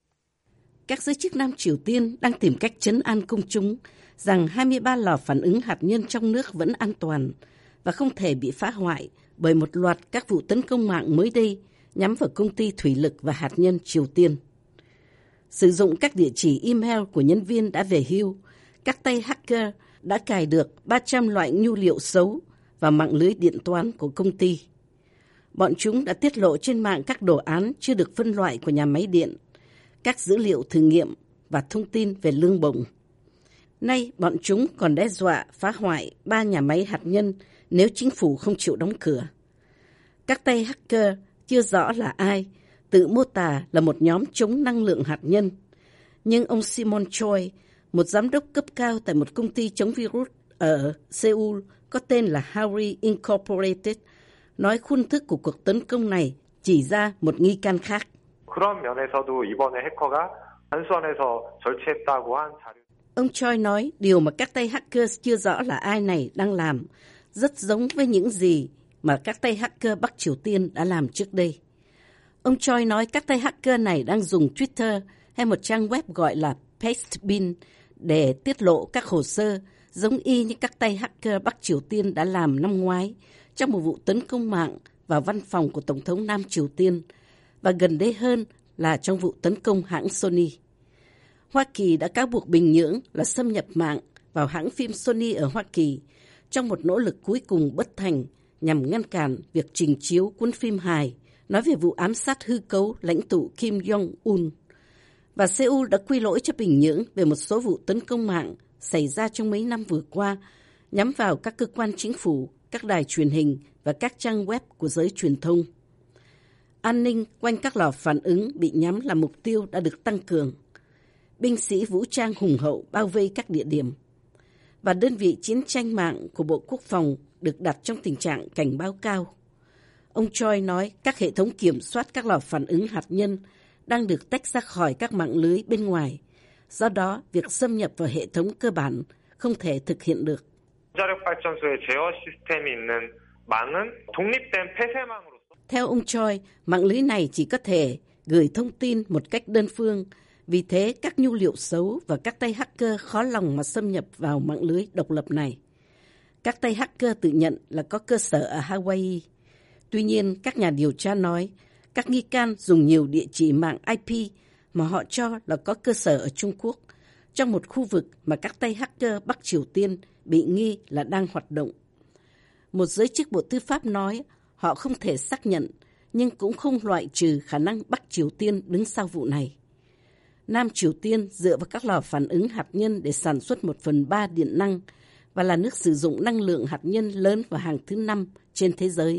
Các giới chức Nam Triều Tiên đang tìm cách trấn an công chúng rằng hai mươi ba lò phản ứng hạt nhân trong nước vẫn an toàn và không thể bị phá hoại bởi một loạt các vụ tấn công mạng mới đây nhắm vào công ty thủy lực và hạt nhân Triều Tiên. Sử dụng các địa chỉ email của nhân viên đã về hưu, các tay hacker đã cài được ba trăm loại nhu liệu xấu vào mạng lưới điện toán của công ty. Bọn chúng đã tiết lộ trên mạng các đồ án chưa được phân loại của nhà máy điện, các dữ liệu thử nghiệm và thông tin về lương bổng. Nay, bọn chúng còn đe dọa phá hoại ba nhà máy hạt nhân nếu chính phủ không chịu đóng cửa. Các tay hacker chưa rõ là ai, tự mô tả là một nhóm chống năng lượng hạt nhân. Nhưng ông Simon Choi, một giám đốc cấp cao tại một công ty chống virus ở Seoul có tên là Howry Incorporated, nói khuôn thức của cuộc tấn công này chỉ ra một nghi can khác. Ông Choi nói điều mà các tay hacker chưa rõ là ai này đang làm rất giống với những gì mà các tay hacker Bắc Triều Tiên đã làm trước đây. Ông Choi nói các tay hacker này đang dùng Twitter hay một trang web gọi là Pastebin để tiết lộ các hồ sơ giống y như các tay hacker Bắc Triều Tiên đã làm năm ngoái trong một vụ tấn công mạng vào văn phòng của Tổng thống Nam Triều Tiên và gần đây hơn là trong vụ tấn công hãng Sony. Hoa Kỳ đã cáo buộc Bình Nhưỡng là xâm nhập mạng vào hãng phim Sony ở Hoa Kỳ trong một nỗ lực cuối cùng bất thành nhằm ngăn cản việc trình chiếu cuốn phim hài nói về vụ ám sát hư cấu lãnh tụ Kim Jong-un. Và Seoul đã quy lỗi cho Bình Nhưỡng về một số vụ tấn công mạng xảy ra trong mấy năm vừa qua nhắm vào các cơ quan chính phủ, các đài truyền hình và các trang web của giới truyền thông. An ninh quanh các lò phản ứng bị nhắm là mục tiêu đã được tăng cường. Binh sĩ vũ trang hùng hậu bao vây các địa điểm. Và đơn vị chiến tranh mạng của Bộ Quốc phòng được đặt trong tình trạng cảnh báo cao. Ông Choi nói các hệ thống kiểm soát các lò phản ứng hạt nhân đang được tách ra khỏi các mạng lưới bên ngoài. Do đó, việc xâm nhập vào hệ thống cơ bản không thể thực hiện được. Theo ông Choi, mạng lưới này chỉ có thể gửi thông tin một cách đơn phương. Vì thế, các nhu liệu xấu và các tay hacker khó lòng mà xâm nhập vào mạng lưới độc lập này. Các tay hacker tự nhận là có cơ sở ở Hawaii. Tuy nhiên, các nhà điều tra nói các nghi can dùng nhiều địa chỉ mạng I P mà họ cho là có cơ sở ở Trung Quốc, trong một khu vực mà các tay hacker Bắc Triều Tiên bị nghi là đang hoạt động. Một giới chức Bộ Tư pháp nói họ không thể xác nhận, nhưng cũng không loại trừ khả năng Bắc Triều Tiên đứng sau vụ này. Nam Triều Tiên dựa vào các lò phản ứng hạt nhân để sản xuất một phần ba điện năng và là nước sử dụng năng lượng hạt nhân lớn và hàng thứ năm trên thế giới.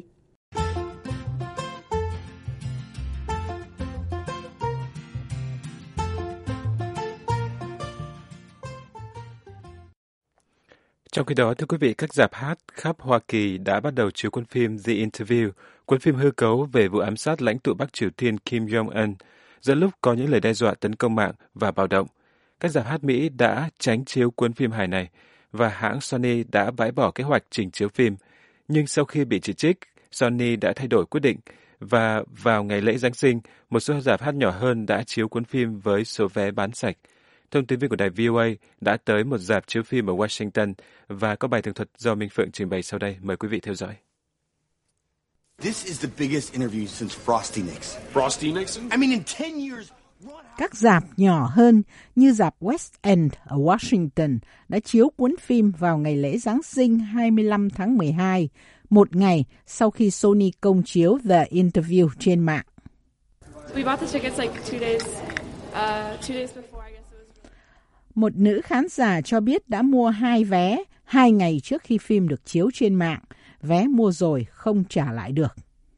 Trong khi đó, thưa quý vị, các rạp hát khắp Hoa Kỳ đã bắt đầu chiếu cuốn phim The Interview, cuốn phim hư cấu về vụ ám sát lãnh tụ Bắc Triều Tiên Kim Jong-un, giữa lúc có những lời đe dọa tấn công mạng và bạo động. Các rạp hát Mỹ đã tránh chiếu cuốn phim hài này, và hãng Sony đã bãi bỏ kế hoạch trình chiếu phim. Nhưng sau khi bị chỉ trích, Sony đã thay đổi quyết định, và vào ngày lễ Giáng sinh, một số rạp hát nhỏ hơn đã chiếu cuốn phim với số vé bán sạch. Thông tin viên của đài vê o a đã tới một rạp chiếu phim ở Washington và có bài tường thuật do Minh Phượng trình bày sau đây. Mời quý vị theo dõi. This is the biggest interview since Frosty Nixon. Frosty Nixon? I mean, in ten years... Các rạp nhỏ hơn như rạp West End ở Washington đã chiếu cuốn phim vào ngày lễ Giáng sinh hai mươi lăm tháng mười hai, một ngày sau khi Sony công chiếu The Interview trên mạng. We bought the tickets like two days, uh, two days before, I guess it was... Một nữ khán giả cho biết đã mua hai vé hai ngày trước khi phim được chiếu trên mạng. Vé mua rồi không trả lại được.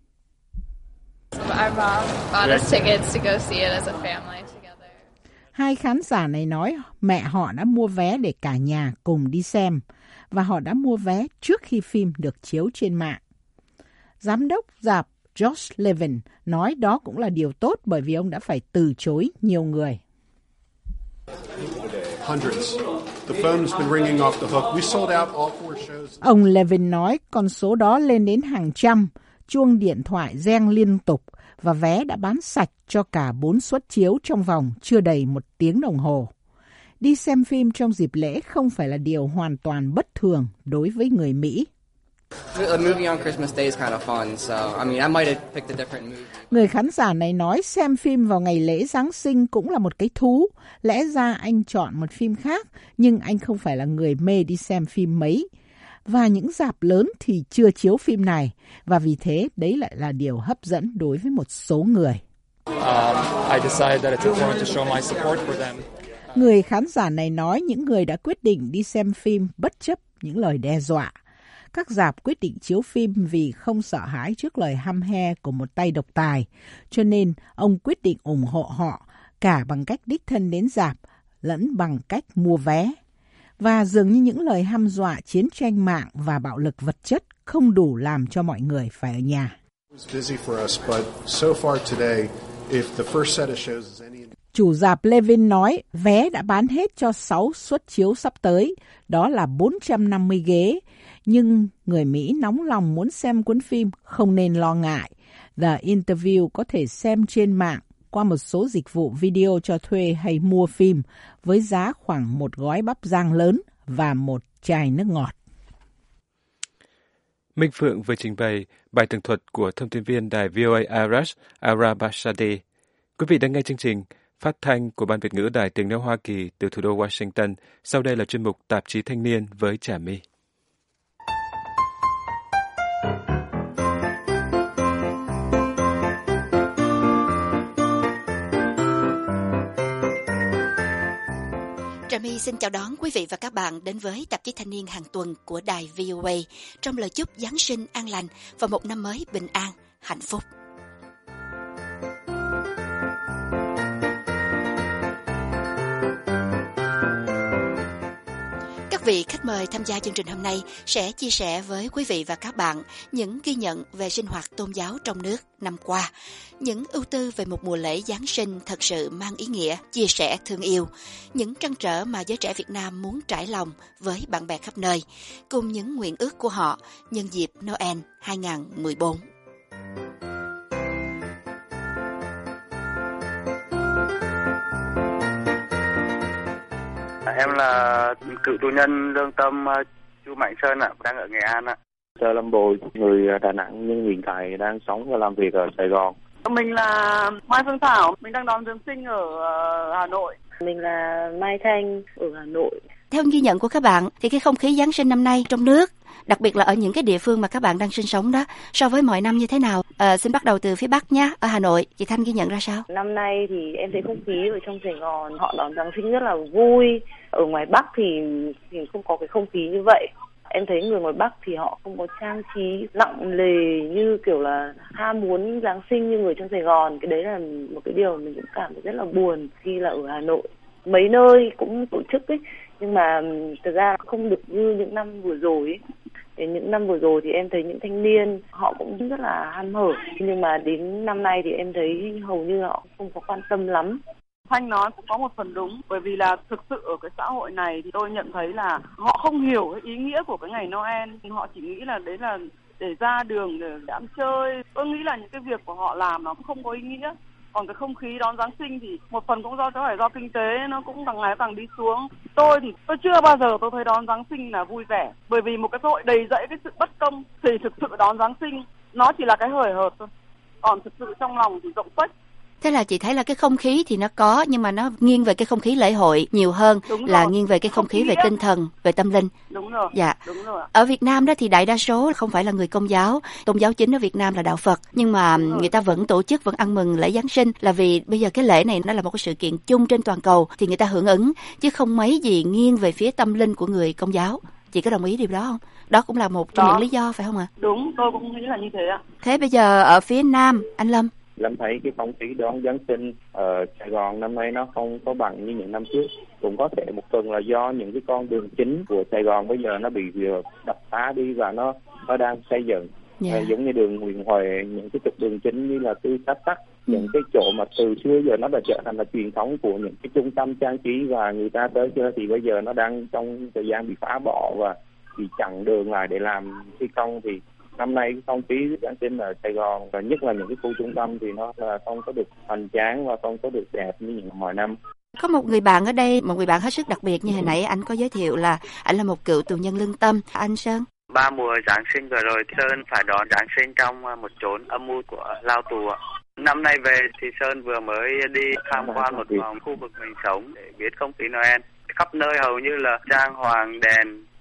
Our mom bought us tickets to go see it as a family together. Hai khán giả này nói mẹ họ đã mua vé để cả nhà cùng đi xem, và họ đã mua vé trước khi phim được chiếu trên mạng. Giám đốc rạp Josh Levin nói đó cũng là điều tốt bởi vì ông đã phải từ chối nhiều người. Ông Levin nói con số đó lên đến hàng trăm, chuông điện thoại reng liên tục và vé đã bán sạch cho cả bốn suất chiếu trong vòng chưa đầy một tiếng đồng hồ. Đi xem phim trong dịp lễ không phải là điều hoàn toàn bất thường đối với người Mỹ. Người khán giả này nói xem phim vào ngày lễ Giáng sinh cũng là một cái thú. Lẽ ra anh chọn một phim khác, nhưng anh không phải là người mê đi xem phim mấy. Và những rạp lớn thì chưa chiếu phim này, và vì thế đấy lại là điều hấp dẫn đối với một số người. Người khán giả này nói những người đã quyết định đi xem phim bất chấp những lời đe dọa. Các rạp quyết định chiếu phim vì không sợ hãi trước lời hăm he của một tay độc tài, cho nên ông quyết định ủng hộ họ cả bằng cách đích thân đến rạp lẫn bằng cách mua vé. Và dường như những lời hăm dọa chiến tranh mạng và bạo lực vật chất không đủ làm cho mọi người phải ở nhà. Chủ rạp Levin nói vé đã bán hết cho sáu suất chiếu sắp tới, đó là bốn trăm năm mươi ghế. Nhưng người Mỹ nóng lòng muốn xem cuốn phim không nên lo ngại. The Interview có thể xem trên mạng qua một số dịch vụ video cho thuê hay mua phim với giá khoảng một gói bắp rang lớn và một chai nước ngọt. Minh Phượng vừa trình bày bài tường thuật của thông tin viên đài vê o a Arash Arabashade. Quý vị đang nghe chương trình phát thanh của Ban Việt ngữ Đài Tiếng nói Hoa Kỳ từ thủ đô Washington. Sau đây là chuyên mục Tạp chí Thanh niên với Trà My. Trà My xin chào đón quý vị và các bạn đến với tạp chí Thanh niên hàng tuần của đài vê o a trong lời chúc Giáng sinh an lành và một năm mới bình an, hạnh phúc. Các vị khách mời tham gia chương trình hôm nay sẽ chia sẻ với quý vị và các bạn những ghi nhận về sinh hoạt tôn giáo trong nước năm qua, những ưu tư về một mùa lễ Giáng sinh thật sự mang ý nghĩa, chia sẻ thương yêu, những trăn trở mà giới trẻ Việt Nam muốn trải lòng với bạn bè khắp nơi, cùng những nguyện ước của họ nhân dịp Noel hai không một bốn. Em là cựu tù nhân lương tâm Chu Mạnh Sơn ạ, đang ở Nghệ An ạ. Giờ Lâm Bồi, người Đà Nẵng nhưng hiện tại đang sống và làm việc ở Sài Gòn. Mình là Mai Phương Thảo, mình đang đón Giáng sinh ở Hà Nội. Mình là Mai Thanh ở Hà Nội. Theo ghi nhận của các bạn thì cái không khí Giáng sinh năm nay trong nước, đặc biệt là ở những cái địa phương mà các bạn đang sinh sống đó, so với mọi năm như thế nào? À, xin bắt đầu từ phía Bắc nhé, ở Hà Nội, chị Thanh ghi nhận ra sao? Năm nay thì em thấy không khí ở trong Sài Gòn họ đón Giáng sinh rất là vui. Ở ngoài Bắc thì, thì không có cái không khí như vậy. Em thấy người ngoài Bắc thì họ không có trang trí nặng nề như kiểu là ham muốn Giáng sinh như người trong Sài Gòn. Cái đấy là một cái điều mình cũng cảm thấy rất là buồn khi là ở Hà Nội. Mấy nơi cũng tổ chức ấy, nhưng mà thực ra không được như những năm vừa rồi ấy. Đến những năm vừa rồi thì em thấy những thanh niên họ cũng rất là ham hở, nhưng mà đến năm nay thì em thấy hầu như họ không có quan tâm lắm. Thanh nói cũng có một phần đúng, bởi vì là thực sự ở cái xã hội này thì tôi nhận thấy là họ không hiểu cái ý nghĩa của cái ngày Noel, họ chỉ nghĩ là đấy là để ra đường để ăn chơi. Tôi nghĩ là những cái việc của họ làm nó cũng không có ý nghĩa. Còn cái không khí đón Giáng sinh thì một phần cũng do có phải do kinh tế nó cũng càng ngày càng đi xuống. Tôi thì tôi chưa bao giờ tôi thấy đón Giáng sinh là vui vẻ, bởi vì một cái xã hội đầy dẫy cái sự bất công thì thực sự đón Giáng sinh nó chỉ là cái hời hợt thôi, còn thực sự trong lòng thì rộng phết. Thế là chị thấy là cái không khí thì nó có, nhưng mà nó nghiêng về cái không khí lễ hội nhiều hơn là nghiêng về cái không, không khí về tinh thần, về tâm linh. Đúng rồi. Dạ. Đúng rồi. Ở Việt Nam đó thì đại đa số không phải là người Công giáo, tôn giáo chính ở Việt Nam là đạo Phật, nhưng mà người ta vẫn tổ chức, vẫn ăn mừng lễ Giáng sinh là vì bây giờ cái lễ này nó là một cái sự kiện chung trên toàn cầu thì người ta hưởng ứng, chứ không mấy gì nghiêng về phía tâm linh của người Công giáo. Chị có đồng ý điều đó không? Đó cũng là một trong đó. Những lý do phải không ạ? À? Đúng, tôi cũng nghĩ là như thế ạ. Thế bây giờ ở phía Nam, anh Lâm? Lâm thấy cái không khí đón Giáng sinh ở Sài Gòn năm nay nó không có bằng như những năm trước. Cũng có thể một phần là do những cái con đường chính của Sài Gòn bây giờ nó bị đập phá đi và nó nó đang xây dựng. Yeah. À, giống như đường Nguyễn Huệ, những cái trục đường chính như là Tư Cát Tắc, ừ. những cái chỗ mà từ xưa giờ nó đã trở thành là truyền thống của những cái trung tâm trang trí và người ta tới chơi thì bây giờ nó đang trong thời gian bị phá bỏ và bị chặn đường lại để làm thi công. Thì năm nay cái không khí Giáng sinh ở Sài Gòn và nhất là những cái khu trung tâm thì nó là không có được hoành tráng và không có được đẹp như những mọi năm. Có một người bạn ở đây, một người bạn hết sức đặc biệt như hồi nãy anh có giới thiệu là anh là một cựu tù nhân lương tâm, anh Sơn. Ba mùa Giáng sinh vừa rồi Sơn phải đón Giáng sinh trong một chốn âm u của lao tù. Năm nay về thì Sơn vừa mới đi tham quan một vòng khu vực mình sống để biết không khí Noel. Khắp nơi hầu như là trang hoàng đèn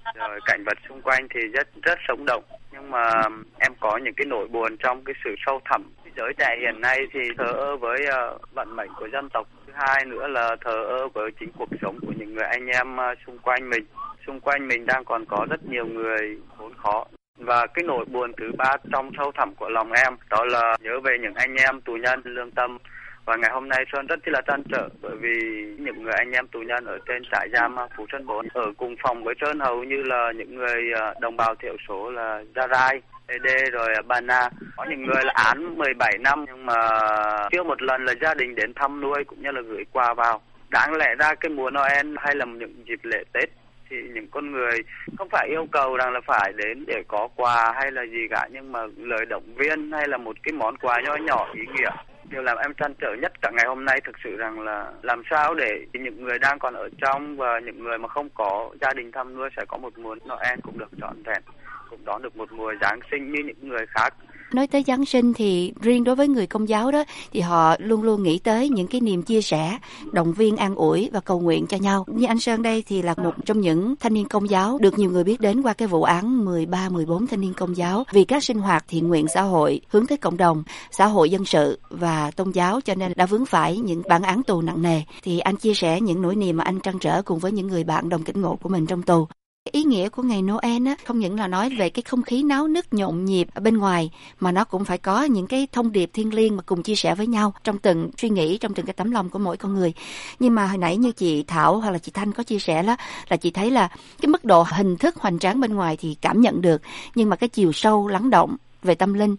rồi cảnh vật xung quanh thì rất rất sống động. Nhưng mà em có những cái nỗi buồn trong cái sự sâu thẳm. Giới trẻ hiện nay thì thờ ơ với uh, vận mệnh của dân tộc. Thứ hai nữa là thờ ơ với chính cuộc sống của những người anh em uh, xung quanh mình. Xung quanh mình đang còn có rất nhiều người khốn khó. Và cái nỗi buồn thứ ba trong sâu thẳm của lòng em đó là nhớ về những anh em tù nhân lương tâm. Và ngày hôm nay Sơn rất là trăn trở bởi vì những người anh em tù nhân ở trên trại giam Phú Sơn bốn ở cùng phòng với Sơn hầu như là những người đồng bào thiểu số là Gia Rai, Ê Đê rồi Ba Na. Có những người là án mười bảy năm nhưng mà chưa một lần là gia đình đến thăm nuôi cũng như là gửi quà vào. Đáng lẽ ra cái mùa Noel hay là những dịp lễ Tết thì những con người không phải yêu cầu rằng là phải đến để có quà hay là gì cả, nhưng mà lời động viên hay là một cái món quà nho nhỏ ý nghĩa. Điều làm em trăn trở nhất cả ngày hôm nay thực sự rằng là làm sao để những người đang còn ở trong và những người mà không có gia đình thăm nuôi sẽ có một mùa Noel cũng được trọn vẹn, cũng đón được một mùa Giáng sinh như những người khác. Nói tới Giáng sinh thì riêng đối với người Công giáo đó thì họ luôn luôn nghĩ tới những cái niềm chia sẻ, động viên, an ủi và cầu nguyện cho nhau. Như anh Sơn đây thì là một trong những thanh niên Công giáo được nhiều người biết đến qua cái vụ án mười ba mười bốn thanh niên Công giáo vì các sinh hoạt thiện nguyện xã hội hướng tới cộng đồng, xã hội dân sự và tôn giáo cho nên đã vướng phải những bản án tù nặng nề. Thì anh chia sẻ những nỗi niềm mà anh trăn trở cùng với những người bạn đồng cảnh ngộ của mình trong tù. Ý nghĩa của ngày Noel á, không những là nói về cái không khí náo nức nhộn nhịp ở bên ngoài mà nó cũng phải có những cái thông điệp thiêng liêng mà cùng chia sẻ với nhau trong từng suy nghĩ, trong từng cái tấm lòng của mỗi con người. Nhưng mà hồi nãy như chị Thảo hoặc là chị Thanh có chia sẻ đó là chị thấy là cái mức độ hình thức hoành tráng bên ngoài thì cảm nhận được, nhưng mà cái chiều sâu lắng động về tâm linh,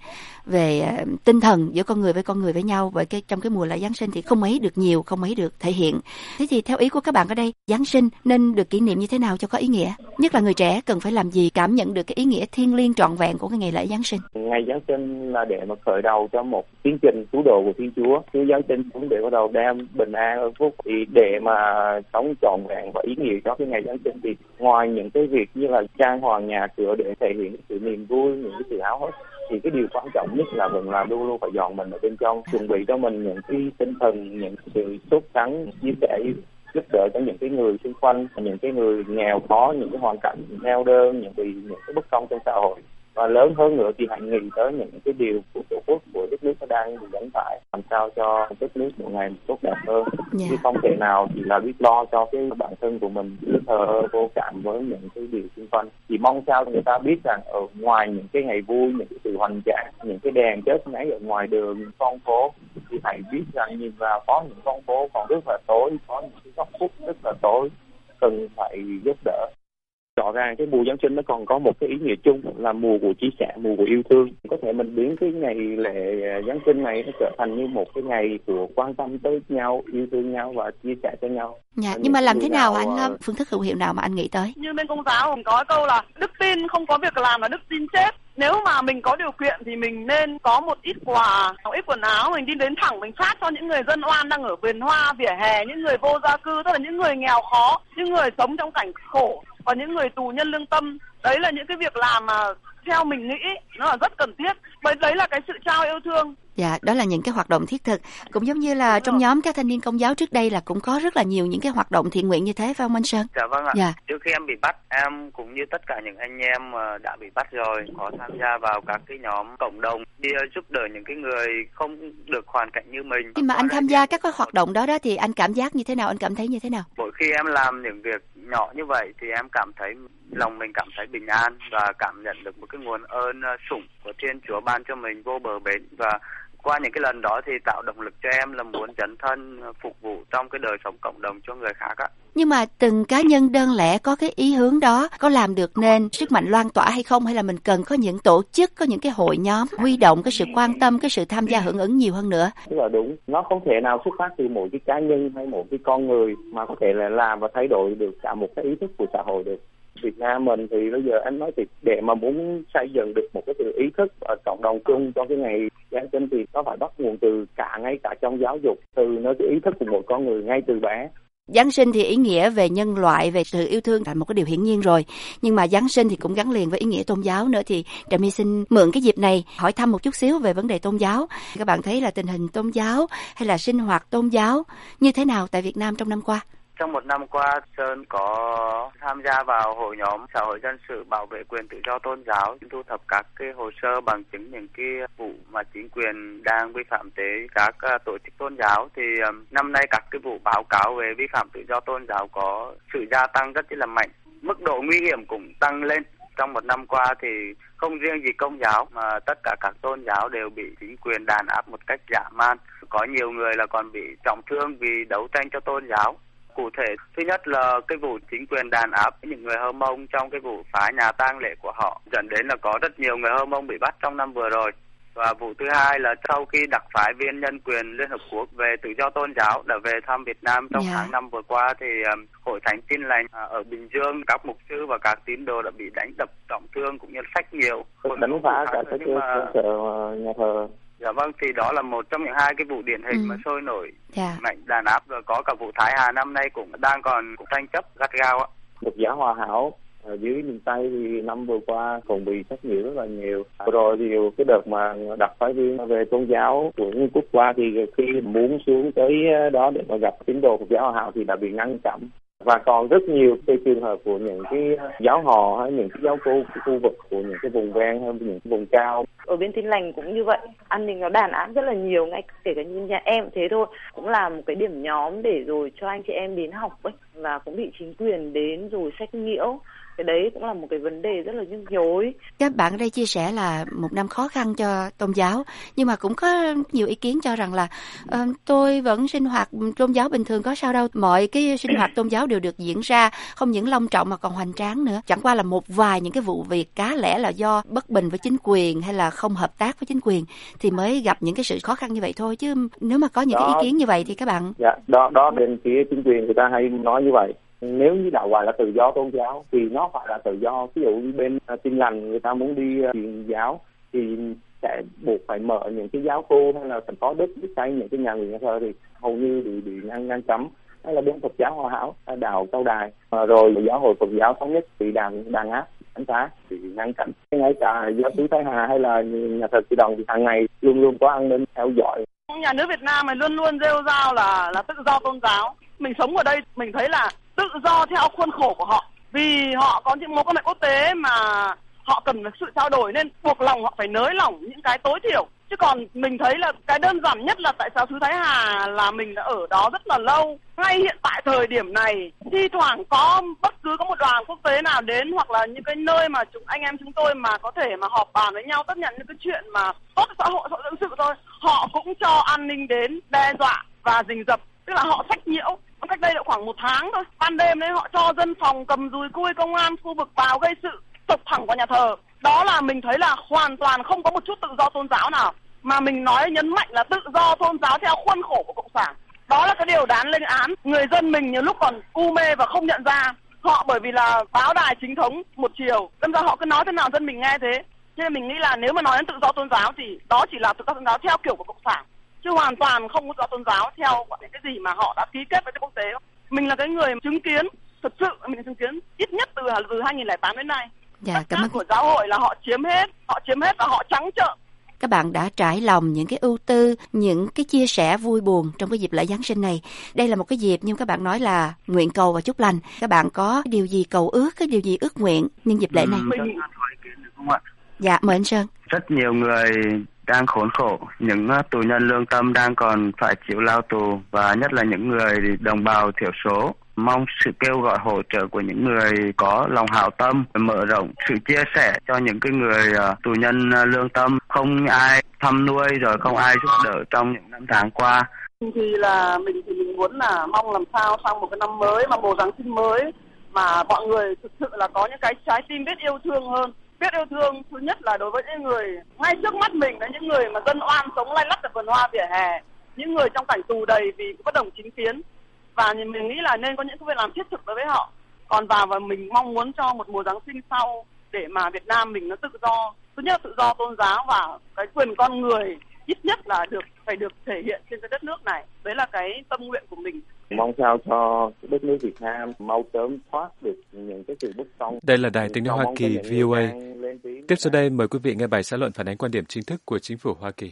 về uh, tinh thần giữa con người với con người với nhau với cái trong cái mùa lễ Giáng sinh thì không mấy được nhiều, không mấy được thể hiện. Thế thì theo ý của các bạn ở đây, Giáng sinh nên được kỷ niệm như thế nào cho có ý nghĩa? Nhất là người trẻ cần phải làm gì cảm nhận được cái ý nghĩa thiêng liêng trọn vẹn của cái ngày lễ Giáng sinh? Ngày Giáng sinh là để mà khởi đầu cho một tiến trình cứu độ của Thiên Chúa. Chúa Giáng sinh xuống để bắt đầu đem bình an hạnh phúc. Thì để mà sống trọn vẹn và ý nghĩa cho cái ngày Giáng sinh thì ngoài những cái việc như là trang hoàng nhà cửa để thể hiện sự niềm vui, những cái sự háo hức, thì cái điều quan trọng nhất là mình là luôn luôn phải dọn mình ở bên trong, chuẩn bị cho mình những cái tinh thần, những sự sốt sắng, chia sẻ, giúp đỡ cho những cái người xung quanh, những cái người nghèo khó, những cái hoàn cảnh neo đơn, những cái những cái bất công trong xã hội. Và lớn hơn nữa thì hãy nghĩ tới những cái điều của tổ quốc, của đất nước nó đang bị gánh phải, làm sao cho đất nước một ngày tốt đẹp hơn. Yeah. Chứ không thể nào chỉ là biết lo cho cái bản thân của mình, cứ thờ vô cảm với những cái điều xung quanh. Chỉ mong sao người ta biết rằng ở ngoài những cái ngày vui, những cái sự hoành tráng, những cái đèn chớp nháy ở ngoài đường, con phố, thì hãy biết rằng nhìn vào có những con phố còn rất là tối, có những cái góc khuất rất là tối, cần phải giúp đỡ. Rõ ràng cái mùa Giáng sinh nó còn có một cái ý nghĩa chung là mùa của chia sẻ, mùa của yêu thương. Có thể mình biến cái ngày lễ Giáng sinh này nó trở thành như một cái ngày của quan tâm tới nhau, yêu thương nhau và chia sẻ cho nhau. Dạ, nhưng mà làm thế nào anh uh... phương thức hữu hiệu nào mà anh nghĩ tới? Như bên Công giáo cũng có câu là đức tin không có việc làm là đức tin chết. Nếu mà mình có điều kiện thì mình nên có một ít quà, một ít quần áo, mình đi đến thẳng mình phát cho những người dân oan đang ở vườn hoa, vỉa hè, những người vô gia cư, tức là những người nghèo khó, những người sống trong cảnh khổ, và những người tù nhân lương tâm. Đấy là những cái việc làm mà theo mình nghĩ nó là rất cần thiết. Bởi đấy là cái sự trao yêu thương. Dạ, đó là những cái hoạt động thiết thực. Cũng giống như là trong nhóm các thanh niên Công giáo trước đây là cũng có rất là nhiều những cái hoạt động thiện nguyện như thế, phải không anh Sơn? Dạ vâng ạ. Dạ. Trước khi em bị bắt, em cũng như tất cả những anh em đã bị bắt rồi, có tham gia vào các cái nhóm cộng đồng đi giúp đỡ những cái người không được hoàn cảnh như mình. Khi mà anh tham gia các cái hoạt động đó đó thì anh cảm giác như thế nào, anh cảm thấy như thế nào? Mỗi khi em làm những việc nhỏ như vậy thì em cảm thấy lòng mình cảm thấy bình an và cảm nhận được một cái nguồn ơn sủng của Thiên Chúa ban cho mình vô bờ bến. Và qua những cái lần đó thì tạo động lực cho em là muốn dấn thân phục vụ trong cái đời sống cộng đồng cho người khác á. Nhưng mà từng cá nhân đơn lẻ có cái ý hướng đó có làm được nên sức mạnh loan tỏa hay không, hay là mình cần có những tổ chức, có những cái hội nhóm huy động cái sự quan tâm, cái sự tham gia hưởng ứng nhiều hơn nữa? Tức là đúng, nó không thể nào xuất phát từ mỗi cái cá nhân hay một cái con người mà có thể là làm và thay đổi được cả một cái ý thức của xã hội được. Việt Nam mình thì bây giờ em nói thì để mà muốn xây dựng được một cái sự ý thức ở cộng đồng chung cho cái ngày Giáng sinh thì nó phải bắt nguồn từ cả ngay cả trong giáo dục, từ nơi cái ý thức của một con người ngay từ bé. Giáng sinh thì ý nghĩa về nhân loại, về sự yêu thương là một cái điều hiển nhiên rồi. Nhưng mà Giáng sinh thì cũng gắn liền với ý nghĩa tôn giáo nữa. Thì Trà My xin mượn cái dịp này hỏi thăm một chút xíu về vấn đề tôn giáo. Các bạn thấy là tình hình tôn giáo hay là sinh hoạt tôn giáo như thế nào tại Việt Nam trong năm qua? Trong một năm qua, Sơn có tham gia vào hội nhóm xã hội dân sự bảo vệ quyền tự do tôn giáo, thu thập các cái hồ sơ bằng chứng những cái vụ mà chính quyền đang vi phạm tới các tổ chức tôn giáo. Thì năm nay các cái vụ báo cáo về vi phạm tự do tôn giáo có sự gia tăng rất là mạnh. Mức độ nguy hiểm cũng tăng lên. Trong một năm qua thì không riêng gì Công giáo mà tất cả các tôn giáo đều bị chính quyền đàn áp một cách dã man. Có nhiều người là còn bị trọng thương vì đấu tranh cho tôn giáo. Cụ thể, thứ nhất là cái vụ chính quyền đàn áp những người Hơ Mông trong cái vụ phá nhà tang lễ của họ, dẫn đến là có rất nhiều người Hơ Mông bị bắt trong năm vừa rồi. Và vụ thứ hai là sau khi đặc phái viên nhân quyền Liên Hợp Quốc về tự do tôn giáo đã về thăm Việt Nam trong yeah. tháng năm vừa qua, thì um, Hội Thánh Tin Lành uh, ở Bình Dương, các mục sư và các tín đồ đã bị đánh đập trọng thương cũng như sách nhiều. Đánh phá cả cái cơ sở nhà thờ. Dạ vâng, thì đó là một trong những hai cái vụ điển hình ừ. mà sôi nổi yeah. mạnh đàn áp. Rồi có cả vụ Thái Hà năm nay cũng đang còn cũng tranh chấp gắt gao á. Một giáo hòa hảo ở dưới miền Tây thì năm vừa qua cũng bị sách nhiễu rất là nhiều. Rồi thì cái đợt mà đặc phái viên về tôn giáo của Trung Quốc qua thì khi muốn xuống tới đó để mà gặp tín đồ của giáo hòa hảo thì đã bị ngăn chặn. Và còn rất nhiều cái trường hợp của những cái giáo họ hay những cái giáo cô cái khu vực của những cái vùng ven hay những cái vùng cao. Ở bên Tin Lành cũng như vậy, an ninh nó đàn áp rất là nhiều, ngay kể cả như nhà em thế thôi, cũng là một cái điểm nhóm để rồi cho anh chị em đến học ấy, và cũng bị chính quyền đến rồi sách nhiễu. Cái đấy cũng là một cái vấn đề rất là nhức nhối. Các bạn ở đây chia sẻ là một năm khó khăn cho tôn giáo, nhưng mà cũng có nhiều ý kiến cho rằng là uh, tôi vẫn sinh hoạt tôn giáo bình thường, có sao đâu. Mọi cái sinh hoạt tôn giáo đều được diễn ra không những long trọng mà còn hoành tráng nữa. Chẳng qua là một vài những cái vụ việc cá lẻ là do bất bình với chính quyền hay là không hợp tác với chính quyền thì mới gặp những cái sự khó khăn như vậy thôi. Chứ nếu mà có những đó, cái ý kiến như vậy thì các bạn... Dạ, đó, đó bên phía chính quyền người ta hay nói như vậy. Nếu như đạo gọi là tự do tôn giáo thì nó phải là tự do. Ví dụ như bên uh, Tin Lành người ta muốn đi truyền uh, giáo thì sẽ buộc phải mở những cái giáo khu hay là thành có đức biết xây những cái nhà người nhà thờ thì hầu như bị bị ngăn ngăn cấm. Hay là bên Phật giáo Hòa Hảo, đạo Cao Đài, uh, rồi giáo hội Phật giáo Thống Nhất bị đàn đàn áp, đánh phá, bị ngăn cấm. Ngay cả giáo sứ Thái Hà hay là nhà thờ Kỳ Đồng thì hàng ngày luôn luôn có an ninh theo dõi. Nhà nước Việt Nam này luôn luôn rêu rao là là tự do tôn giáo. Mình sống ở đây mình thấy là tự do theo khuôn khổ của họ, vì họ có những mối quan hệ quốc tế mà họ cần sự trao đổi nên buộc lòng họ phải nới lỏng những cái tối thiểu. Chứ còn mình thấy là cái đơn giản nhất là tại sao xứ Thái Hà là mình đã ở đó rất là lâu. Ngay hiện tại thời điểm này, thi thoảng có bất cứ có một đoàn quốc tế nào đến hoặc là những cái nơi mà chúng anh em chúng tôi mà có thể mà họp bàn với nhau, tất nhận những cái chuyện mà tốt xã hội, xã hội dân sự thôi, họ cũng cho an ninh đến đe dọa và rình rập, tức là họ sách nhiễu. Cách đây là khoảng một tháng thôi, ban đêm đấy họ cho dân phòng cầm dùi cui công an khu vực vào gây sự, tộc thẳng vào nhà thờ. Đó là mình thấy là hoàn toàn không có một chút tự do tôn giáo nào, mà mình nói nhấn mạnh là tự do tôn giáo theo khuôn khổ của cộng sản. Đó là cái điều đáng lên án. Người dân mình nhiều lúc còn u mê và không nhận ra. Họ bởi vì là báo đài chính thống một chiều, đâm ra họ cứ nói thế nào dân mình nghe thế. Cho nên mình nghĩ là nếu mà nói đến tự do tôn giáo thì đó chỉ là tự do tôn giáo theo kiểu của cộng sản, chứ hoàn toàn không có tự do tôn giáo theo những cái gì mà họ đã ký kết với quốc tế. Mình là cái người chứng kiến, thực sự mình chứng kiến ít nhất từ từ hai nghìn lẻ tám đến nay. Dạ, cảm ơn. Của giáo hội là họ chiếm hết, họ chiếm hết và họ trắng trợn. Các bạn đã trải lòng những cái ưu tư, những cái chia sẻ vui buồn trong cái dịp lễ Giáng sinh này. Đây là một cái dịp nhưng các bạn nói là nguyện cầu và chúc lành. Các bạn có điều gì cầu ước, cái điều gì ước nguyện nhân dịp lễ này? Ừ, không ạ? Dạ, mời anh Sơn. Rất nhiều người đang khốn khổ, những tù nhân lương tâm đang còn phải chịu lao tù, và nhất là những người đồng bào thiểu số. Mong sự kêu gọi hỗ trợ của những người có lòng hảo tâm, mở rộng sự chia sẻ cho những cái người uh, tù nhân uh, lương tâm, không ai thăm nuôi rồi không ai giúp đỡ trong những năm tháng qua. Thì là mình thì mình muốn là mong làm sao sang một cái năm mới mà mùa Giáng sinh mới mà mọi người thực sự là có những cái trái tim biết yêu thương hơn. Biết yêu thương thứ nhất là đối với những người ngay trước mắt mình, là những người mà dân oan sống lay lắt ở vườn hoa vỉa hè, những người trong cảnh tù đầy vì bất đồng chính kiến, và mình nghĩ là nên có những cái việc làm thiết thực đối với họ. Còn vào và mình mong muốn cho một mùa Giáng sinh sau để mà Việt Nam mình nó tự do, thứ nhất là tự do tôn giáo và cái quyền con người ít nhất là được phải được thể hiện trên cái đất nước này. Đấy là cái tâm nguyện của mình. Mong sao cho đất nước Việt Nam mau sớm thoát được những cái sự bất công. Đây là Đài Tiếng nói Hoa Kỳ vê o a. Tiếp sau đây mời quý vị nghe bài xã luận phản ánh quan điểm chính thức của chính phủ Hoa Kỳ.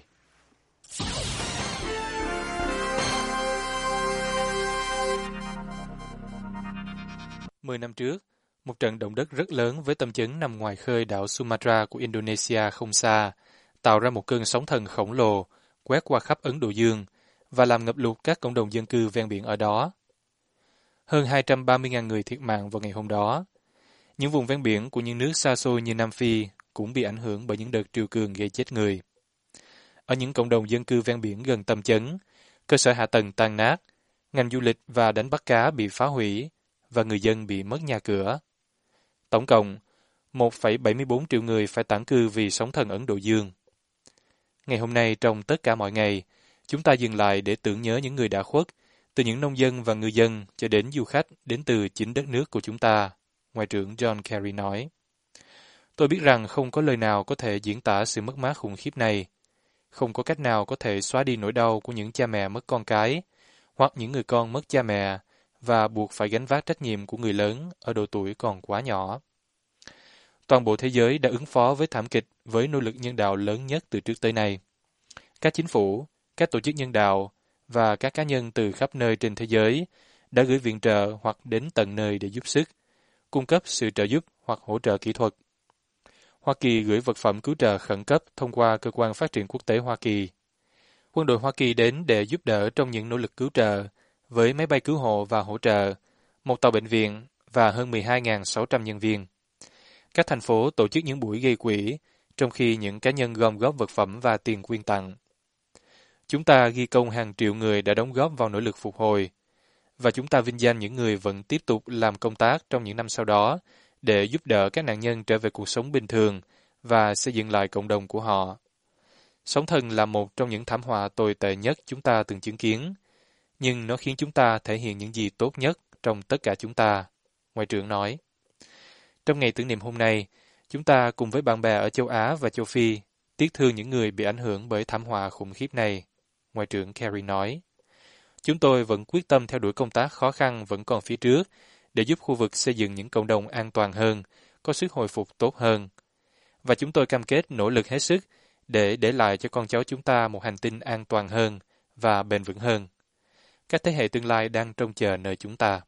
Mười năm trước, một trận động đất rất lớn với tâm chấn nằm ngoài khơi đảo Sumatra của Indonesia không xa, tạo ra một cơn sóng thần khổng lồ, quét qua khắp Ấn Độ Dương và làm ngập lụt các cộng đồng dân cư ven biển ở đó. Hơn hai trăm ba mươi nghìn người thiệt mạng vào ngày hôm đó. Những vùng ven biển của những nước xa xôi như Nam Phi cũng bị ảnh hưởng bởi những đợt triều cường gây chết người. Ở những cộng đồng dân cư ven biển gần tâm chấn, cơ sở hạ tầng tan nát, ngành du lịch và đánh bắt cá bị phá hủy và người dân bị mất nhà cửa. Tổng cộng, một phẩy bảy mươi bốn triệu người phải tản cư vì sóng thần Ấn Độ Dương. Ngày hôm nay, trong tất cả mọi ngày, chúng ta dừng lại để tưởng nhớ những người đã khuất, từ những nông dân và ngư dân cho đến du khách đến từ chính đất nước của chúng ta, Ngoại trưởng John Kerry nói. Tôi biết rằng không có lời nào có thể diễn tả sự mất mát khủng khiếp này. Không có cách nào có thể xóa đi nỗi đau của những cha mẹ mất con cái, hoặc những người con mất cha mẹ, và buộc phải gánh vác trách nhiệm của người lớn ở độ tuổi còn quá nhỏ. Toàn bộ thế giới đã ứng phó với thảm kịch với nỗ lực nhân đạo lớn nhất từ trước tới nay. Các chính phủ, các tổ chức nhân đạo và các cá nhân từ khắp nơi trên thế giới đã gửi viện trợ hoặc đến tận nơi để giúp sức, cung cấp sự trợ giúp hoặc hỗ trợ kỹ thuật. Hoa Kỳ gửi vật phẩm cứu trợ khẩn cấp thông qua Cơ quan Phát triển Quốc tế Hoa Kỳ. Quân đội Hoa Kỳ đến để giúp đỡ trong những nỗ lực cứu trợ, với máy bay cứu hộ và hỗ trợ, một tàu bệnh viện và hơn mười hai nghìn sáu trăm nhân viên. Các thành phố tổ chức những buổi gây quỹ, trong khi những cá nhân gom góp vật phẩm và tiền quyên tặng. Chúng ta ghi công hàng triệu người đã đóng góp vào nỗ lực phục hồi, và chúng ta vinh danh những người vẫn tiếp tục làm công tác trong những năm sau đó để giúp đỡ các nạn nhân trở về cuộc sống bình thường và xây dựng lại cộng đồng của họ. Sóng thần là một trong những thảm họa tồi tệ nhất chúng ta từng chứng kiến, nhưng nó khiến chúng ta thể hiện những gì tốt nhất trong tất cả chúng ta, Ngoại trưởng nói. Trong ngày tưởng niệm hôm nay, chúng ta cùng với bạn bè ở châu Á và châu Phi tiếc thương những người bị ảnh hưởng bởi thảm họa khủng khiếp này, Ngoại trưởng Kerry nói. Chúng tôi vẫn quyết tâm theo đuổi công tác khó khăn vẫn còn phía trước để giúp khu vực xây dựng những cộng đồng an toàn hơn, có sức hồi phục tốt hơn. Và chúng tôi cam kết nỗ lực hết sức để để lại cho con cháu chúng ta một hành tinh an toàn hơn và bền vững hơn. Các thế hệ tương lai đang trông chờ nơi chúng ta.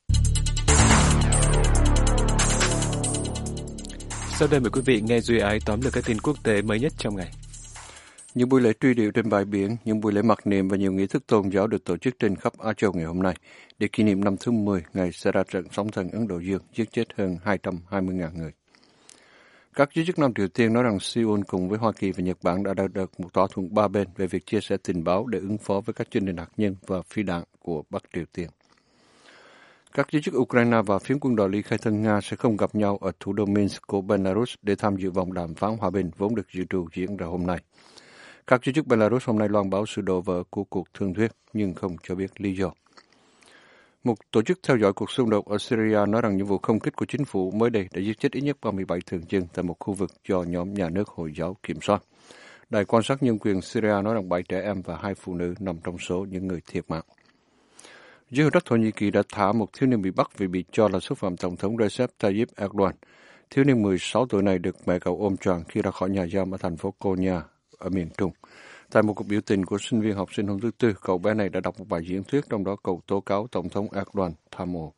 Sau đây mời quý vị nghe Duy Ái tóm lược các tin quốc tế mới nhất trong ngày. Những buổi lễ truy điệu trên bãi biển, những buổi lễ mặc niệm và nhiều nghi thức tôn giáo được tổ chức trên khắp Á Châu ngày hôm nay để kỷ niệm năm thứ mười ngày xảy ra trận sóng thần Ấn Độ Dương giết chết hơn hai trăm hai mươi nghìn người. Các giới chức Nam Triều Tiên nói rằng Seoul cùng với Hoa Kỳ và Nhật Bản đã đạt được một thỏa thuận ba bên về việc chia sẻ tình báo để ứng phó với các chương trình hạt nhân và phi đạn của Bắc Triều Tiên. Các giới chức Ukraine và phiến quân đòi ly khai thân Nga sẽ không gặp nhau ở thủ đô Minsk của Belarus để tham dự vòng đàm phán hòa bình vốn được dự trù diễn ra hôm nay. Các giới chức Belarus hôm nay loan báo sự đổ vỡ của cuộc thương thuyết nhưng không cho biết lý do. Một tổ chức theo dõi cuộc xung đột ở Syria nói rằng những vụ không kích của chính phủ mới đây đã giết chết ít nhất ba mươi bảy thường dân tại một khu vực do nhóm nhà nước Hồi giáo kiểm soát. Đài quan sát nhân quyền Syria nói rằng bảy trẻ em và hai phụ nữ nằm trong số những người thiệt mạng. Giới hữu trách Thổ Nhĩ Kỳ đã thả một thiếu niên bị bắt vì bị cho là xúc phạm Tổng thống Recep Tayyip Erdogan. Thiếu niên mười sáu tuổi này được mẹ cậu ôm tròn khi ra khỏi nhà giam ở thành phố Konya ở miền Trung. Tại một cuộc biểu tình của sinh viên học sinh hôm thứ Tư, cậu bé này đã đọc một bài diễn thuyết trong đó cậu tố cáo Tổng thống Erdogan tham ô.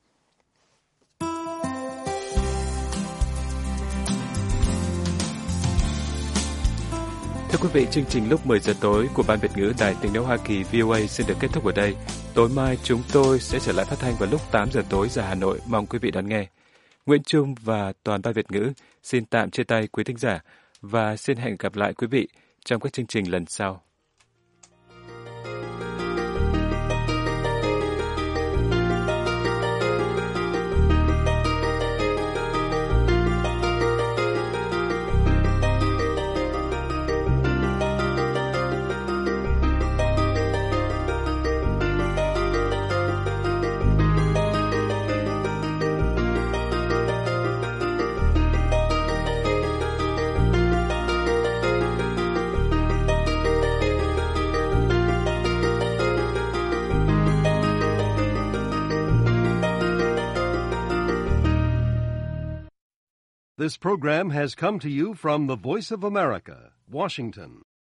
Thưa quý vị, chương trình lúc mười giờ tối của Ban Việt ngữ Đài Tiếng nói Hoa Kỳ vê o a xin được kết thúc ở đây. Tối mai chúng tôi sẽ trở lại phát thanh vào lúc tám giờ tối giờ Hà Nội. Mong quý vị đón nghe. Nguyễn Trung và toàn Ban Việt ngữ xin tạm chia tay quý thính giả và xin hẹn gặp lại quý vị trong các chương trình lần sau. This program has come to you from the Voice of America, Washington.